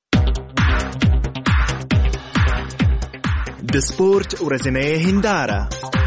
د سپورت ورځنۍ هنداره.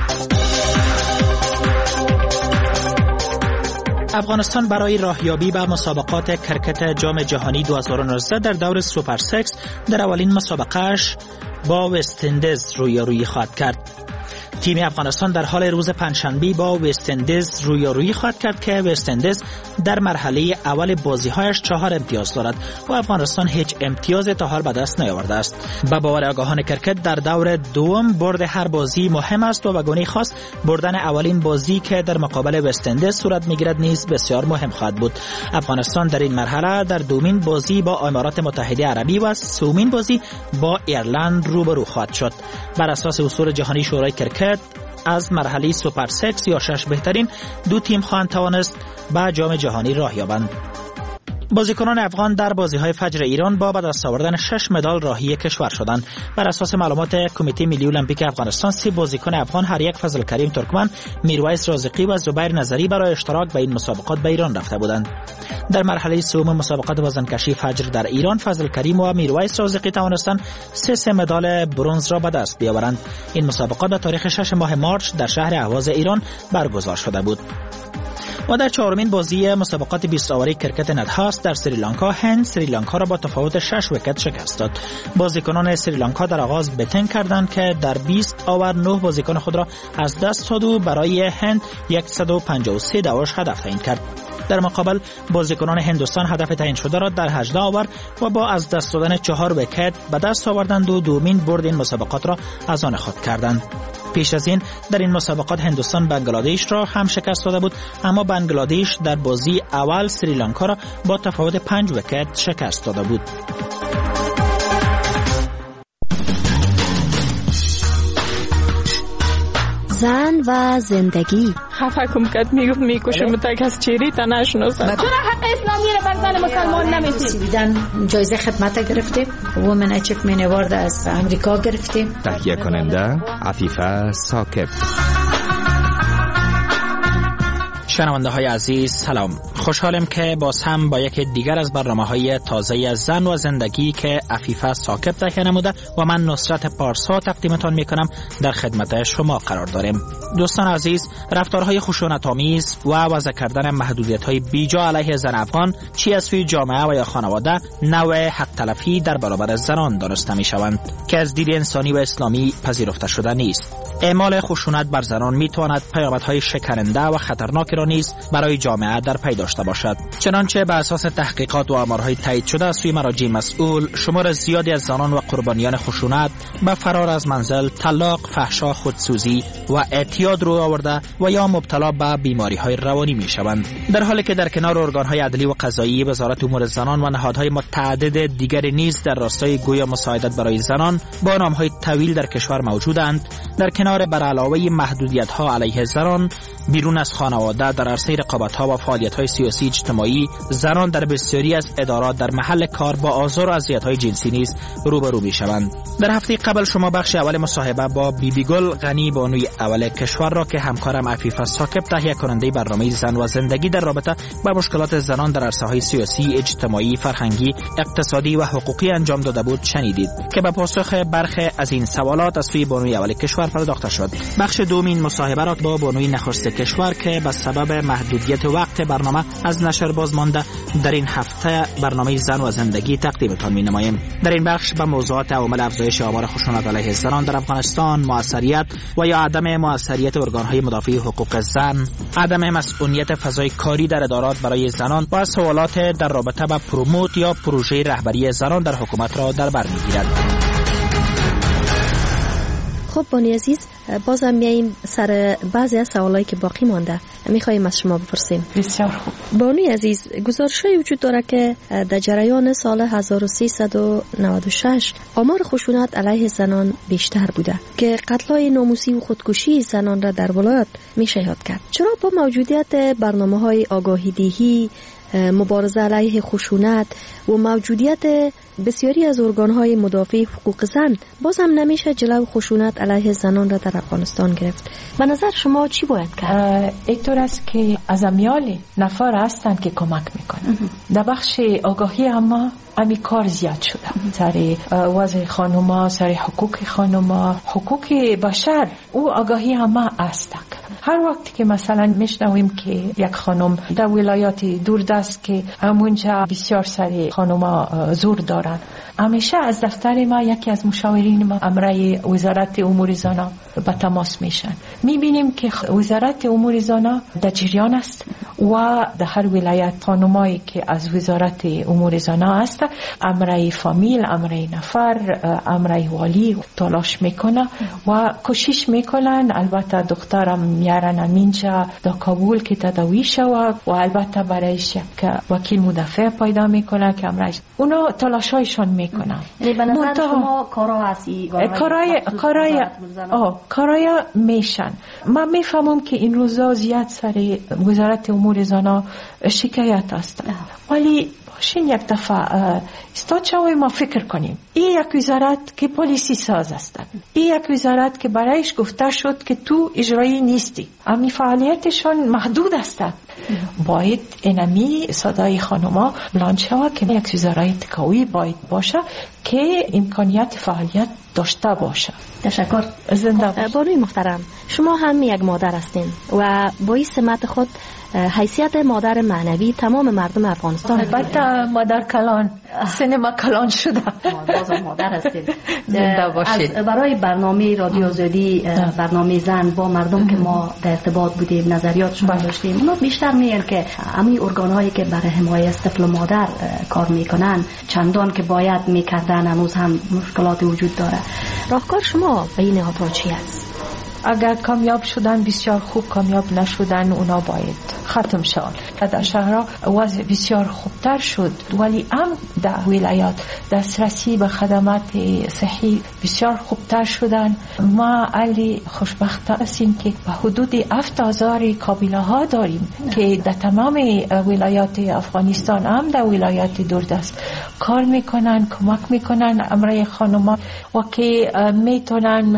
افغانستان برای راهیابی به مسابقات کرکت جام جهانی دو هزار و نوزده در دور سوپر سکس در اولین مسابقهش با وست‌اندیز رویارویی خواهد کرد. تیم افغانستان در حال روز پنجشنبه با وست‌اندیز رویارویی خواهد کرد که وست‌اندیز در مرحله اول بازی‌هایش چهار امتیاز دارد و افغانستان هیچ امتیاز تا حال به دست نیاورده است. به باور آگاهان کرکت در دور دوم برد هر بازی مهم است و به گونه خاص بردن اولین بازی که در مقابل وست‌اندیز صورت می‌گیرد نیز بسیار مهم خواهد بود. افغانستان در این مرحله در دومین بازی با امارات متحده عربی و سومین بازی با ایرلند روبرو خواهد شد. بر اساس اصول جهانی شورای کرکت از مرحله سوپر سکس یا شش بهترین دو تیم خواهند توانست به جام جهانی راه یابند. بازیکنان افغان در بازی‌های فجر ایران با به دست آوردن شش مدال راهی کشور شدند. بر اساس معلومات کمیته ملی المپیک افغانستان، سه بازیکن افغان هر یک فضل کریم ترکمن، میرویس رازقی و زبیر نظری برای اشتراک به این مسابقات به ایران رفته بودند. در مرحله سوم مسابقات وزنکشی فجر در ایران، فضل کریم و میرویس رازقی توانستند سه سه مدال برنز را به دست بیاورند. این مسابقات به تاریخ شش ماه مارس در شهر اهواز ایران برگزار شده بود. و در چهارمین بازی مسابقات بیست آوری کرکت ندهاست در سریلانکا، هند سریلانکا را با تفاوت شش ویکت شکست داد. بازیکنان سریلانکا در آغاز بتنگ کردند که در بیست آور نه بازیکن خود را از دست داد و برای هند صد و پنجاه و سه دعواش هدف تعیین کرد. در مقابل بازیکنان هندوستان هدف تعیین شده را در هجده آور و با از دست دادن چهار ویکت به دست آوردند و دومین برد این مسابقات را از آن خود کردند. پیش از این در این مسابقات هندوستان بنگلادش را هم شکست داده بود، اما بنگلادش در بازی اول سریلانکا را با تفاوت پنج ویکت شکست داده بود. زن و زندگی خفه کم کد میگفت میکشم تا کس چیری تا نشناسم. چرا حق اسلامی رو بر زن مسلمان نمیدید؟ سویدن جایزه خدمت گرفتیم، وومن اچیومنت اوارد از امریکا گرفتیم. تهیه کننده عفیفه ثاقب. شنونده های عزیز سلام، خوشحالم که باز هم با یک دیگر از برنامه های تازه زن و زندگی که عفیفه ثاقب تهیه نموده و من نصرت پارسا تقدیمتان می کنم در خدمت شما قرار داریم. دوستان عزیز، رفتارهای خشونت‌آمیز و وضع کردن محدودیت‌های بیجا علیه زن افغان چی از سوی جامعه و یا خانواده نوع حق تلفی در برابر زنان دانسته می شوند که از دید انسانی و اسلامی پذیرفته شده نیست. اعمال خشونت بر زنان می تواند پیامدهای شکننده و خطرناکی را نیز برای جامعه در پی داشته باشد. چنانچه بر اساس تحقیقات و آمارهای تایید شده از سوی مراجع مسئول، شمار زیادی از زنان و قربانیان خشونت به فرار از منزل، طلاق، فحشا، خودسوزی و اعتیاد رو آورده و یا مبتلا به بیماری‌های روانی می‌شوند. در حالی که در کنار ارگان‌های عدلی و قضایی، وزارت امور زنان و نهادهای متعدد دیگری نیز در راستای گویا مساعدت برای زنان با نام‌های طویل در کشور موجودند، در کنار بر علاوه محدودیت‌ها علیه زنان بیرون از خانواده در عرصه رقابت‌ها و فعالیت‌های سیاسی اجتماعی، زنان در بسیاری از ادارات در محل کار با آزار و اذیت‌های جنسی نیز روبرو می‌شوند. در هفته قبل شما بخش اول مصاحبه با بیبی گل غنی بانوی اول کشور را که همکارم عفیفه ثاقب تهیه کننده برنامه زن و زندگی در رابطه با مشکلات زنان در عرصه‌های سیاسی، اجتماعی، فرهنگی، اقتصادی و حقوقی انجام داده بود شنیدید که به پاسخ برخی از این سوالات از سوی بانوی اول کشور پرداخته شد. بخش دوم این مصاحبه را با بانوی نخست کشور که به سبب محدودیت وقت برنامه از نشر باز مانده در این هفته برنامه زن و زندگی تقدیمتان می‌نماییم. در این بخش به موضوعات عوامل افزایش آمار خشونت علیه زنان در افغانستان، موثریت و یا عدم موثریت ارگان‌های مدافع حقوق زن، عدم مسئولیت فضای کاری در ادارات برای زنان و سوالات در رابطه با پروموت یا پروژه رهبری زنان در حکومت را در بر می‌گیرد. خب بانی عزیز، بازم میاییم سر بعضی از سوالایی که باقی مانده میخوایم از شما بپرسیم. بسیار خوب. بانی عزیز، گزارشی وجود داره که در جریان سال هزار و سیصد و نود و شش آمار خشونت علیه زنان بیشتر بوده که قتل‌های ناموسی و خودکشی زنان را در ولایت میشه یاد کرد. چرا با موجودیت برنامه‌های آگاهی دهی، مبارزه علیه خشونت و موجودیت بسیاری از ارگان‌های مدافع حقوق زن بازم نمیشه جلو خشونت علیه زنان را در افغانستان گرفت؟ به نظر شما چی باید کرد؟ اینطور است که از امیال نفر هستند که کمک میکنن. در بخش آگاهی اما امی کار زیاد شده سر وضع خانوما، سر حقوق خانوما، حقوق بشر او آگاهی اما است. هر وقت که مثلا میشنویم که یک خانم در ولایات دوردست که همونجا بسیار سری خانوما زور دارن، همیشه از دفتر ما یکی از مشاورین ما امرای وزارت امور زنان به تماس میشن. میبینیم که وزارت امور زنان در جریان است و در هر ولایت خانمایی که از وزارت امور زنان است امرای فامیل، امرای نفر، امرای والی تلاش میکنه و کوشش میکنن. البته دخترم میارن اینجا در کابل که تداوی شود و البته برایش یک وکیل مدافع پیدا میکنه که امرایش اونا تلاشایشان میکنن. یعنی به نظر شما کارا هستی؟ کارای کارای آه کارای میشن. من میفهمم که این روزا زیاد سر وزارت امور زنان شکایت است، ولی باشین یک دفعه استاد شوی ما فکر کنیم. این یک وزارت که پلیسی ساز است، این یک وزارت که برایش گفته شد که تو اجرایی نیستی، امی فعالیتشان محدود است. باید اینمی صدای خانوما بلند شود که یک وزارت قوی باید باشه که امکانیت فعالیت داشته باشه. تشکر. زنده باش. بانوی محترم، شما هم یک مادر هستین و با این سمت خود حیثیت مادر معنوی تمام مردم افغانستان. البته مادر کلان، سینما کلان شده. بازم مادر هستین. زنده باشید. برای برنامه رادیو آزادی، برنامه زن با مردم که ما در ارتباط بودیم، نظریات شما داشتیم، اونا بیشتر میگن که همین ارگان‌هایی که برای حمایت از طفل مادر کار میکنن چندان که باید میکردن هنوز هم مشکلات وجود داره. راهکار شما به این نهادها چی است؟ اگر کامیاب شدن بسیار خوب، کامیاب نشدن اونا باید ختم شد. در شهرها وضع بسیار خوبتر شد، ولی هم در ولایات دسترسی به خدمات صحی بسیار خوبتر شدن. ما علی خوشبخت هستیم که به حدود هفت هزار کابینه ها داریم که در تمام ولایات افغانستان هم در ولایات دوردست کار میکنن، کمک میکنن امرای خانوما و که میتونن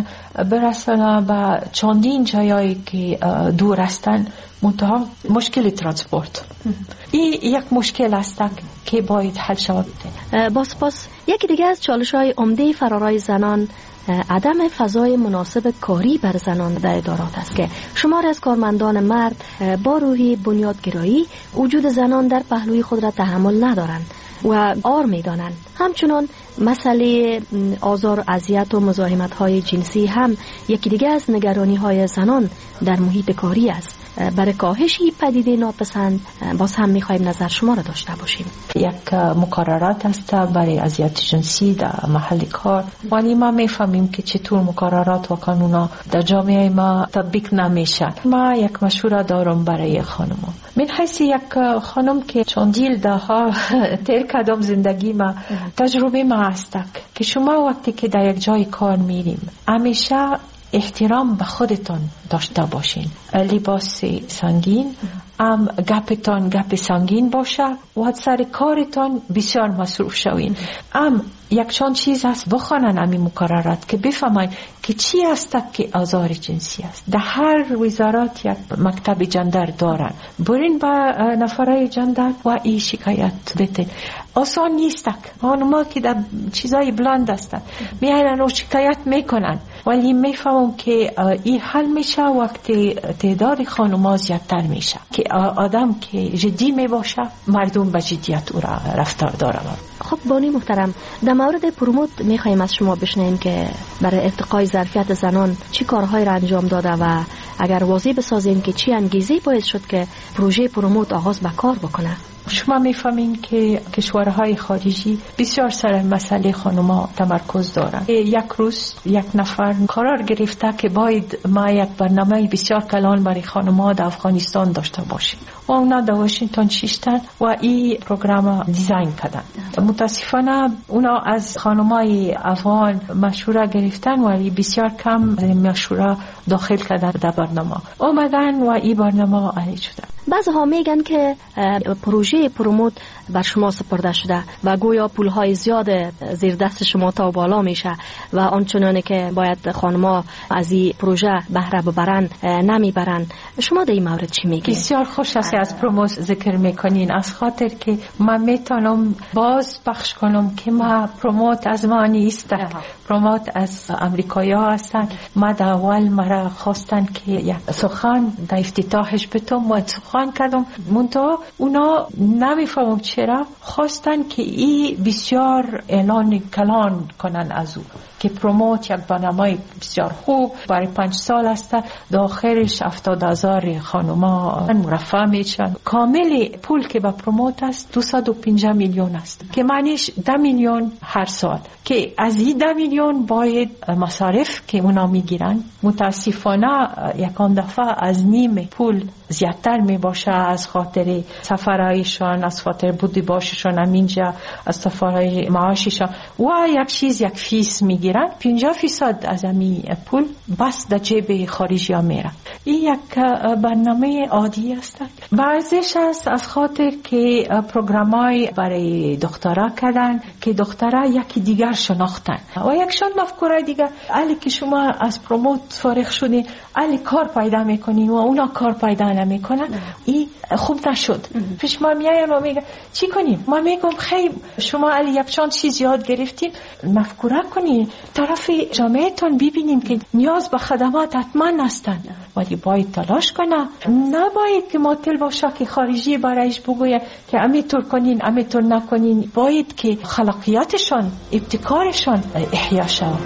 برسن به چندین جایی که دور هستن، منتها مشکل ترانسپورت این یک مشکل است که باید حل شود. با سپاس. یکی دیگه از چالش‌های عمده فرارای زنان عدم فضای مناسب کاری بر زنان در ادارات است که شمار از کارمندان مرد با روحی بنیادگرایی وجود زنان در پهلوی خود را تحمل ندارند و آر می‌دانند. همچنان مسئله آزار و اذیت و مزاحمت‌های جنسی هم یکی دیگه از نگرانی‌های زنان در محیط کاری است. برای کاهش این پدیده ناپسند باز هم می‌خوایم نظر شما را داشته باشیم. یک مقررات است برای اذیت جنسی در محل کار، ولی ما می‌فهمیم که چطور مقررات و قانونا در جامعه ما تطبیق نمیشه. ما یک مشوره دارم برای خانم‌ها. من حیث یک خانم که چندین دهها تر کردم زندگی ما، تجربه ما است که شما وقتی که در یک جای کار میریم همیشه احترام به خودتان داشته باشین. لباس سنگین، ام گپتان گپ سنگین باشه و سر کارتان بسیار مصروف شوین. ام یک چند چیز هست بخوانن امی مقررات که بفهمین که چی است که آزار جنسی است. در هر وزارت یک مکتب جندر دارن، برین با نفرای جندر و ای شکایت بتین. آسان نیست. خانوما که در چیزای بلند هستن میایرن و شکایت میکنن، ولی میفهمم که این حل میشه وقتی تعداد خانوما زیادتر میشه که آدم که جدی میباشه مردم به جدیت او را رفتار دارن. خب بانی محترم، در مورد پروموت میخوایم از شما بشنویم که برای ارتقای ظرفیت زنان چی کارهایی را انجام داده و اگر واضح بسازیم که چی انگیزه باعث شد که پروژه پروموت آغاز به کار بکنه. شما میفهمین که کشورهای خارجی بسیار سر مسئله خانوما تمرکز دارن. یک روز یک نفر قرار گرفته که باید ما یک برنامه بسیار کلان برای خانوما در افغانستان داشته باشیم و اونا در واشنگتن شیشتن و این پروگرام دیزاین کردن. متاسفانه اونا از خانمای افغان مشوره گرفتن ولی بسیار کم مشوره داخل کردن در برنامه اومدن و این برنامه عالی شده. بعضی ها میگن که پروژه پروموت بر شما سپرده شده و گویا پولهای زیاد زیر دست شما تا بالا میشه و آنچنانه که باید خانما از این پروژه بهره ببرن نمیبرن. شما در این مورد چی میگین؟ بسیار خوش است از پروموت ذکر میکنین، از خاطر که من میتونم باز پخش کنم که ما پروموت از ما نیست. پروموت از امریکایی ها هستن. ما در اول مرا خواستن که یک سخن در افتتاحش بتم و سخن کردم، منتها اونا نمیفهمم چرا خواستن که این بسیار اعلان کلان کنن از او که پروموت یک برنامه بسیار خوب برای پنج سال است، داخلش هفتاد هزار خانوما مرفع میشن. کامل پول که با پروموت است دویست و پنجاه میلیون است که معنیش ده میلیون هر سال که از این ده میلیون باید مصارف که اونا میگیرن متاسفانه یکان دفعه از نیم پول زیادتر میباشه از خاطر سفرهایشان، از خاطر بودی باششان همینجا، از سفرهای معاششان و یک چیز یک فیس میگیرن. پنجاه فیصد از همین پول بس در جیب خارجی ها میره. این یک برنامه عادی است. بعضیش است از خاطر که پروگرامای برای دخترها کردن که دخترها یکی دیگر شناختن و یکشان مفکوره دیگر علی که شما از پروموت فارغ شدین علی کار پیدا میکنین و اونا کار پیدا نمیکنن. این خوب نشد. پیش ما میایم و میگه چی کنیم؟ ما میگم خیلی شما علی یک چند چیز یاد گرفتین، مفکوره کنین، طرف جامعهتون ببینیم که نیاز به خدمات حتما هستن ولی باید تلاش کنه. نباید که معطل باشه که خارجی برایش بگویه که امیتور کنین امیتور نکنین. باید که خلاقیتشان ابتکارشان احیا شود.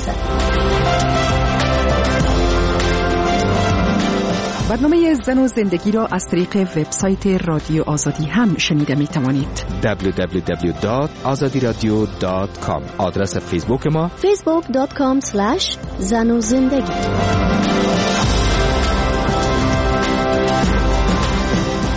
برنامه زن و زندگی را از طریق وبسایت رادیو آزادی هم شنیده می توانید. دبلیو دبلیو دبلیو دات آزادی رادیو دات کام. آدرس فیسبوک ما فیسبوک دات کام اسلش زن و زندگی.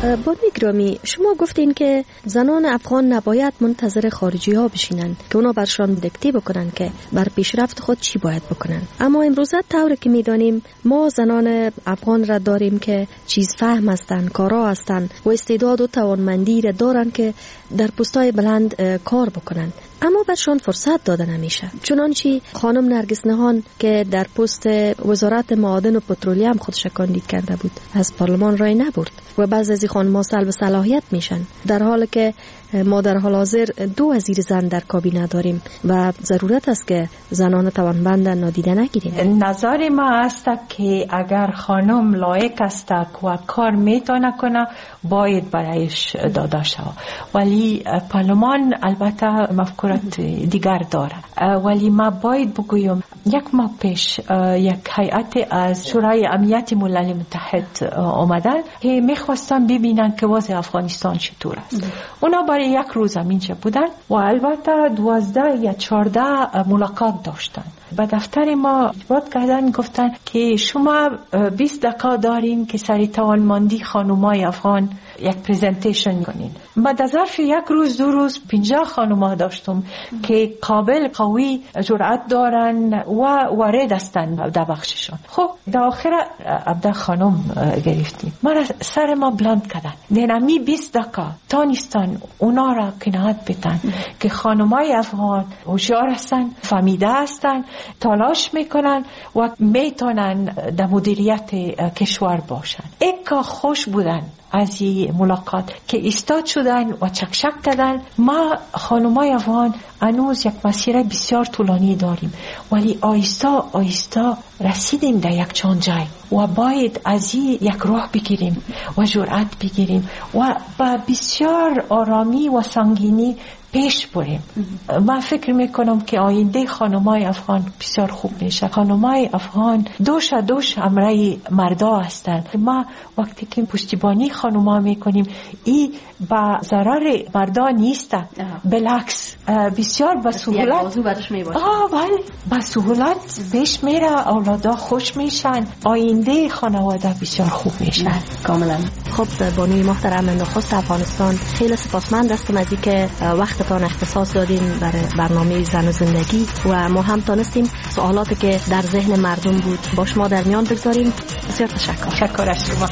بانی گرامی، شما گفتین که زنان افغان نباید منتظر خارجی ها بشینن که اونا برشان دکته بکنن که بر پیشرفت خود چی باید بکنن. اما امروزه طور که میدانیم ما زنان افغان را داریم که چیز فهم هستن، کارا هستن و استعداد و توانمندی را دارن که در پست‌های بلند کار بکنن، اما برشان فرصت داده نمیشه. چنانچه خانم نرگس نهان که در پست وزارت معادن و پترولیم خودش کاندید کرده بود از پارلمان رای نبرد و بعضی از خانم‌ها سلب صلاحیت میشن، در حالی که ما در حال حاضر دو وزیر زن در کابینه داریم و ضرورت است که زنان توانمند نادیده نگیریم. نظر ما است که اگر خانم لایق است و کار میتونه کنه باید برایش داده شود، ولی پارلمان البته مفکورت دیگر داره. ولی ما باید بگویم یک ماه پیش یک هیئت از شورای امنیت ملل متحد آمدن که میخواستن ببینن که وضع افغانستان چطور است. اونا برای یک روز اینجا بودن و البته دوازده یا چهارده ملاقات داشتن. به دفتر ما اجبار کردن، گفتن که شما بیست دقیقه دارین که سری توانمندی خانمای افغان یک پریزنتیشن کنین. بعد از ظرف یک روز دو روز پنجاه خانم داشتم که قابل قوی جرأت دارن و وارد هستن در بخششون. خب در آخر عبده خانم گرفتیم، ما سر ما بلند کردن. دینمی بیست دقیقه تانستان اونا را کنایت بتن که خانمای افغان هوشیار هستن، فهمیده هستن، تلاش میکنن و میتونن در مدیریت کشور باشن. ایکا خوش بودن از این ملاقات که ایستاد شدن و چکشک کردن. ما خانمای افغان هنوز یک مسیر بسیار طولانی داریم، ولی آیستا آیستا رسیدیم در یک چند جای و باید از این یک راه بگیریم و جرأت بگیریم و با بسیار آرامی و سنگینی پیش بریم. من فکر میکنم که آینده خانمای افغان بسیار خوب میشه. خانمای افغان دوش دوش امرای مردا هستند. ما وقتی که پشتیبانی خانما میکنیم این با ضرر مردا نیست، بالعکس بسیار با سهولت آه بله با سهولت پیش میره، اولادا خوش میشن، آینده خانواده بسیار خوب میشه. کاملا. خب بانوی محترم، نخست افغانستان خیلی سپاسمند هستم از اینکه وقتتان اختصاص دادین برای برنامه زن و زندگی و ما هم تانستیم سوالاتی که در ذهن مردم بود با شما در میان بگذاریم. بسیار تشکر. تشکر از شما.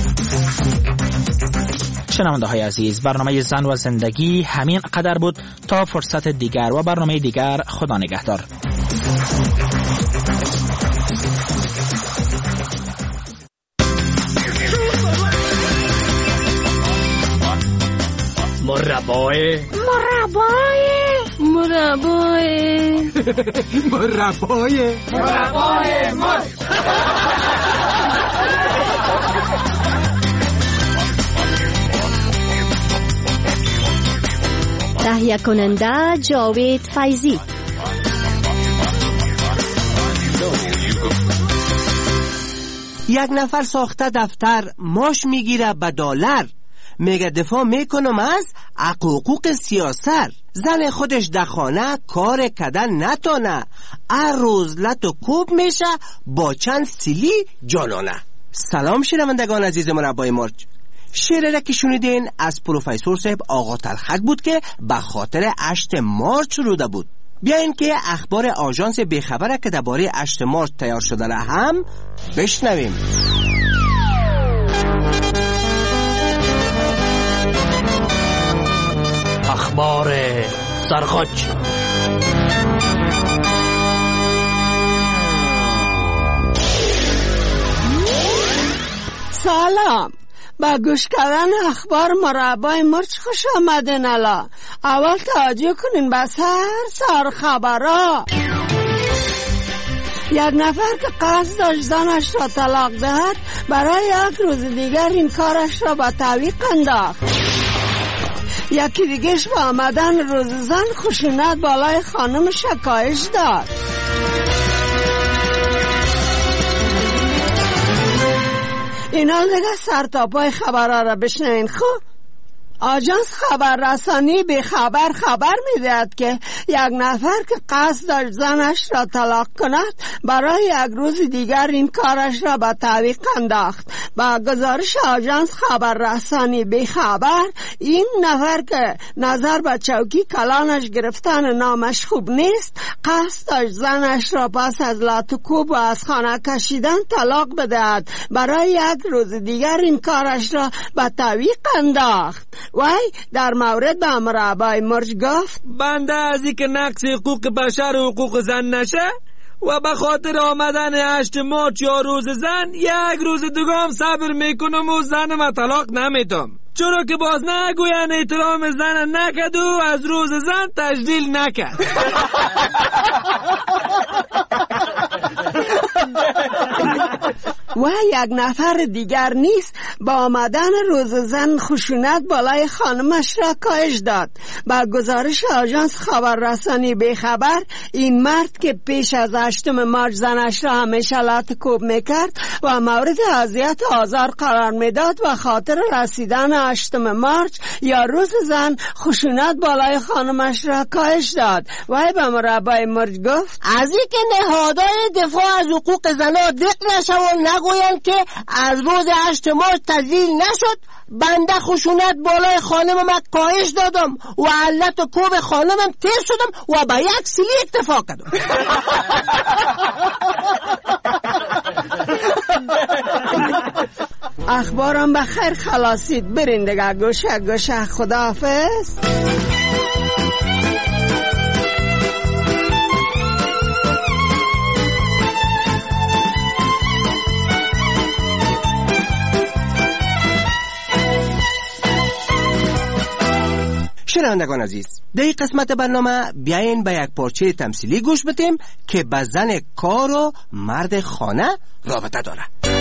شنونده های عزیز، برنامه زن و زندگی همین قدر بود. تا فرصت دیگر و برنامه دیگر، خدا نگهدار. مربای مربای مربای مربای مربای مر تهیه کننده جاوید فیضی. یک نفر ساخته دفتر، ماش میگیره به دلار، میگه دفاع میکنم از حقوق سیاست. زن خودش در خانه کار کردن نتونه، هر روز لط و کوب میشه با چند سیلی جانانه. سلام شنوندگان عزیز مربای مرچ. شعر را که شنیدین از پروفسور صاحب آقا طلحت بود که به خاطر هشت مارچ شروع بود. بیاین که اخبار آژانس بیخبره که درباره هشت مارچ تیار شده را هم بشنویم. اخبار سرخوش. سلام، با گوش کردن اخبار مربای مرچ خوش آمدین. الا اول توجه کنین به سر سر خبرها. یک نفر که قصد داشت زنش را طلاق دهد، برای یک روز دیگر این کارش را به تعویق انداخت. یکی دیگهش با آمدن روز زن خشونت بالای خانم شکایش داد. اینا دیگه سر تا پای خبرها را بشنوین. خوب آژانس خبررسانی به خبر خبر میدهد که یک نفر که قصد داشت زنش را طلاق کند برای یک روز دیگر این کارش را به تعویق انداخت. با گزارش آژانس خبررسانی به خبر، این نفر که نظر به چوکی کلانش گرفتن نامش خوب نیست، قصد داشت زنش را پس از لاتوکوب و از خانه کشیدن طلاق بدهد. برای یک روز دیگر این کارش را به تعویق انداخت. وای در مورد به امر آبای مرج گفت: بنده از این که نقص حقوق بشر و حقوق زن نشه و به خاطر آمدن هشت مارچ یا روز زن یک روز دیگه هم صبر میکنم و زنم و طلاق نمیدم، چرا که باز نگوین احترام زن نکد و از روز زن تجلیل نکد. و یک نفر دیگر نیست با آمدن روز زن خشونت بالای خانمش را کاهش داد. با گزارش آژانس خبررسانی به خبر، این مرد که پیش از هشتم مارچ زنش را همیشه لاتوکوب میکرد و مورد اذیت و آزار قرار میداد و خاطر رسیدن هشتم مارچ یا روز زن خشونت بالای خانمش را کاهش داد. و به مربای مرج گفت: از این که نهادهای دفاع از حقوق زنها دق نشون نگوین که از روز هشت مارچ تجلیل نشد، بنده خشونت بالای خانمم کاهش دادم و علت و کوب خانمم تیر شدم و به یک سیلی اکتفا کردم. اخبارم بخیر خلاصید. برین دیگه گوشه گوشه. خداحافظ. شنوندگان عزیز، در این قسمت برنامه بیاین به یک پارچه تمثیلی گوش بدیم که به زن کار و مرد خانه رابطه داره.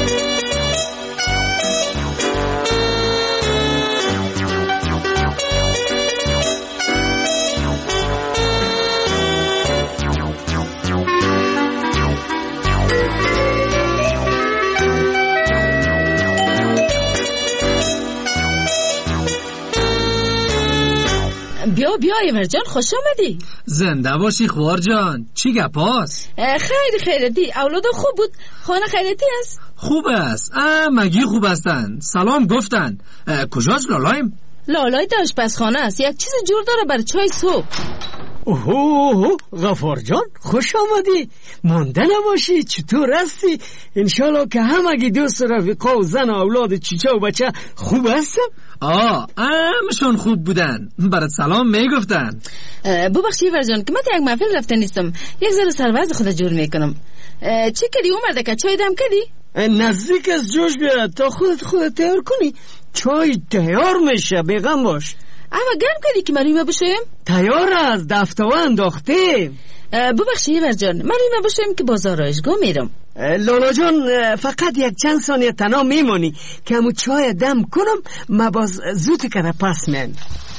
بیا بیا ایمر جان، خوش آمدی. زنده باشی خوار جان. چی گپاس؟ خیلی خیرتی. اولاد خوب بود؟ خانه خیرتی است؟ خوب است. اه مگی خوب هستن. سلام گفتن. کجاست لالایم؟ لالای داشت پس خانه است. یک چیز جور داره برای چای صبح. اوه غفار جان، خوش آمدی. مانده نباشی. چطور هستی؟ انشالله که همگی دوست رفیقا و زن و اولاد چیچه و بچه خوب هستم. آه همشون خوب بودن. برات سلام میگفتن. ببخشی ورجان که من یک محفل رفته نیستم. یک ذره سرورز خود جور میکنم. چی کردی اومده که چای دم کردی؟ نزدیک از جوش بیاد تا خودت خودت تیار کنی. چای تیار میشه، بیغم باش. اما گرم کردی که من ایمه بشویم؟ تیار از دفتوه انداخته. ببخشی ورجان، من ایمه بشویم که بازار رایشگاه میرم. لالا جان فقط یک چند ثانیه تنها میمونی که همو چای دم کنم. ما باز زود کنه پس من.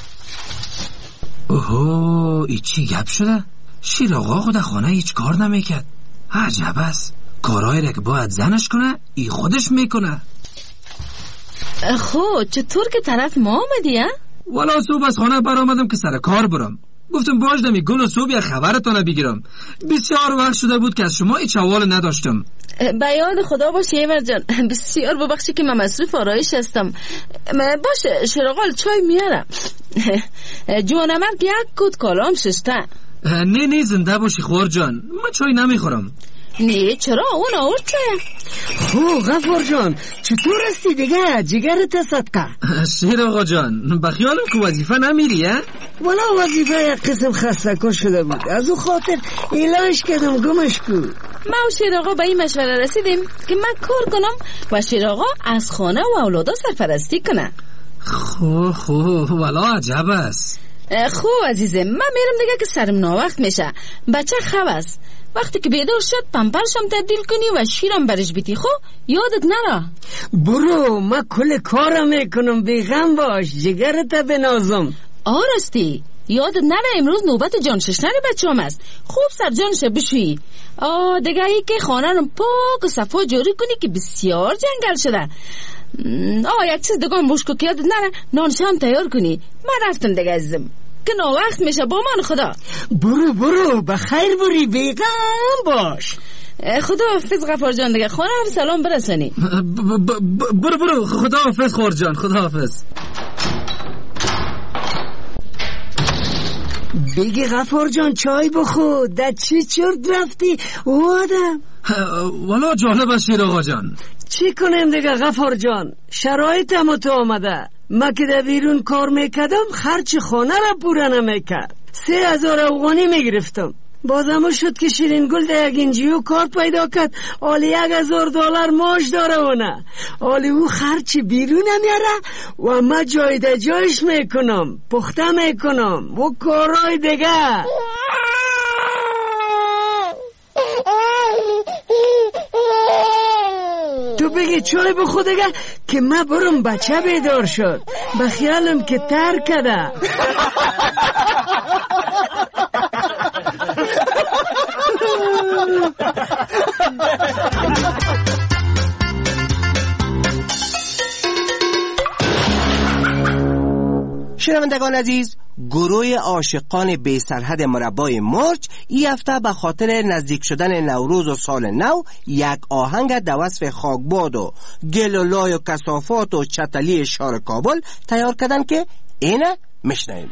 اوهو ای چی گپ شده؟ شیر آقا خود خانه هیچ کار نمیکرد. عجب است. کارهای را که باید زنش کنه ای خودش میکنه. خب چطور که طرف ما آمدی ها؟ والا صبح از خانه برآمدم که سر کار برم. گفتم باش دمی گل و صبح یک خبرتانه بگیرم. بسیار وقت شده بود که از شما هیچ حوال نداشتم. به یاد خدا باشه ایور جان. بسیار ببخشی که من مصروف آرایش هستم. باشه شراغال چای میارم. جوانمرگ یک کود کالام شسته. نه نه زنده باشی خوار جان، من چای نمیخورم. نه چرا اون آورد چای؟ خو غفار جان چطور هستی دیگه؟ جگرت صدقه. شیر آقا جان بخیالم که وظیفه نمیری ها؟ والا وظیفه یک قسم خستکار شده بود، از او خاطر ایلاش کردم گمش کو. ما و شیر آقا به این مشوره رسیدیم که من کار کنم و شیر آقا از خانه و اولادا سرپرستی کنه. خو خو والا عجب است. خو عزیزم من میرم دیگه که سرم ناوقت میشه. بچه خواب است. وقتی که بیدار شد پمپرشم تبدیل کنی و شیرم برش بیتی. خب یادت نره. برو من کل کارم میکنم، بیغم باش، جگرت بنازم. آرستی یادت نره امروز نوبت جان ششنر بچه هم است. خوب سر جانش بشویی. آه دیگه ای که خانه رو پاک و صفا جوری کنی که بسیار جنگل شده. آه یک چیز دگان بوشکو که یادت نره نانشام تیار کنی. من رفتم دیگه ازم که ناوقت میشه با من خدا. برو برو بخیر بری بیگم باش. خدا حافظ غفار جان دیگه خانه هم سلام برسانی. برو برو خدا حافظ خور جان خدا حافظ. بگی غفار جان چای بخور در چی چرت رفتی آدم؟ والا جالب است شیر آقا جان. چی کنیم دیگه غفار جان شرایطم تو آمده ما که در بیرون کار میکردم خرچ خانه را پورا نمیکرد سه هزار افغانی میگرفتم بازمو شد که شیرین گل در یک انجیو کار پیدا کرد آلی یک هزار دلار ماش داره اونه آلی او خرچی بیرون نمیاره و ما جای در جایش میکنم پخته میکنم و کارهای دیگه. تو بگی چای بخو دیگه که من برم بچه بیدار شد بخیالم که تر کده. شنوندگان عزیز، گروه عاشقان بی سرحد مربای مرچ این هفته به خاطر نزدیک شدن نوروز و سال نو یک آهنگ در وصف خاکباد و گل و لای و کثافات و چتلی شهر کابل تیار کردن که اینه میشنویم.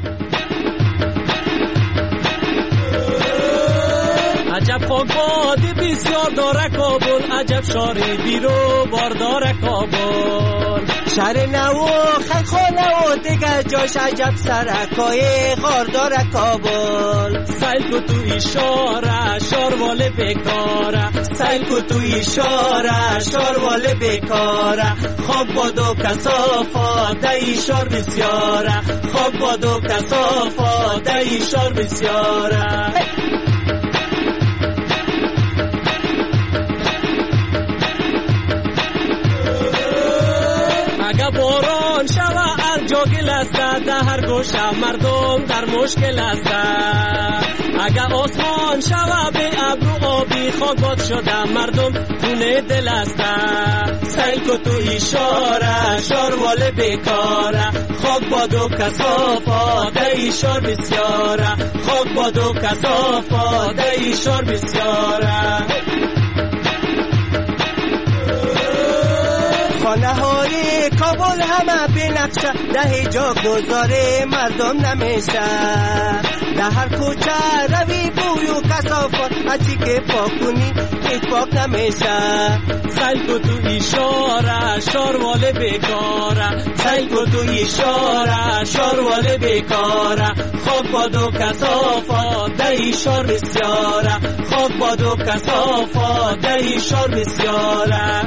عجب خاکبادی بسیار داره کابل عجب شهر بیرو بار داره کابل شهر نو خیخانه و دیگر جاش عجب سرکای غار داره کابل سیل کو تو اشاره شاروال بیکاره سیل کو تو اشاره شاروال بیکاره خواب باد و کثافات ای شهر بسیاره خواب باد و کثافات ای شهر بسیاره. اگه باران شوه از جا گل است در هر گوشه مردم در مشکل است اگه آسمان شوه به ابرو آبی خاکباد شده مردم خونه دل است سیل کو تو اشاره شاروال بیکاره خاکباد و کثافات ای شهر بسیاره خاکباد و کثافات ای شهر بسیاره. خانه های کابل همه به نقشه ده جا گذاره مردم نمیشه در هر کوچه روی بوی و کثافات هرچی که پاک کنی هیچ پاک نمیشه سیل کو تو اشاره شاروال بیکاره سیل کو تو اشاره شاروال بیکاره خاک باد و کثافات ده شهر بسیاره خاک باد و کثافات ده شهر بسیاره.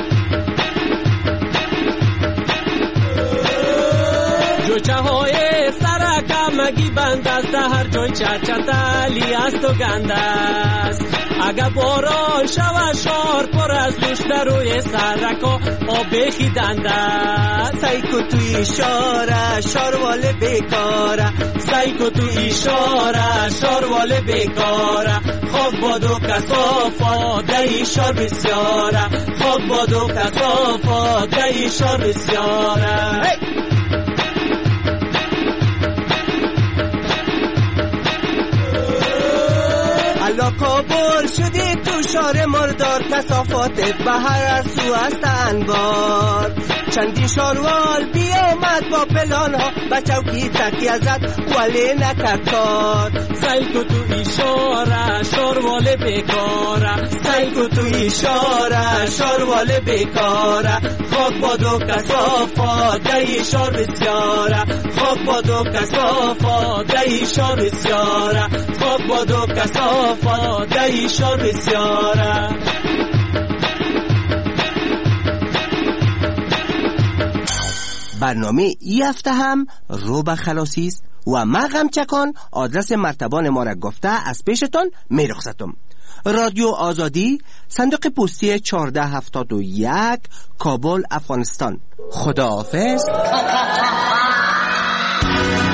جوچه های سرک مگی بند است هر جای چرچتلی است و گند است اگه باران شوه شهر پر از لوش در روی سرکا آب بخیدند است سعی کو تو اشاره شاروال بیکاره سعی کو تو اشاره شاروال بیکاره خاک باد و کثافات ده شهر بسیاره خاک باد و کثافات ده شهر بسیاره. الا کابل شدی تو شهر مردار کثافاتت به هر سو است انبار چندی شاروال بیامد با پلان ها به چوکی تکی ازت ولی نککار سیل کو تو اشاره شاروال بیکاره سیل کو تو اشاره شاروال بیکاره خاک باد و کثافات ده شهر بسیاره خاک باد و کثافات ده شهر بسیاره خاک باد و کثافات ده شهر بسیاره. برنامه ای هفته هم رو به خلاصی است و ما غمچکان آدرس مرتبان ما را گفته از پیشتان می رخصتم. رادیو آزادی صندوق پستی چهارده هفتاد و یک کابل افغانستان. خداحافظ.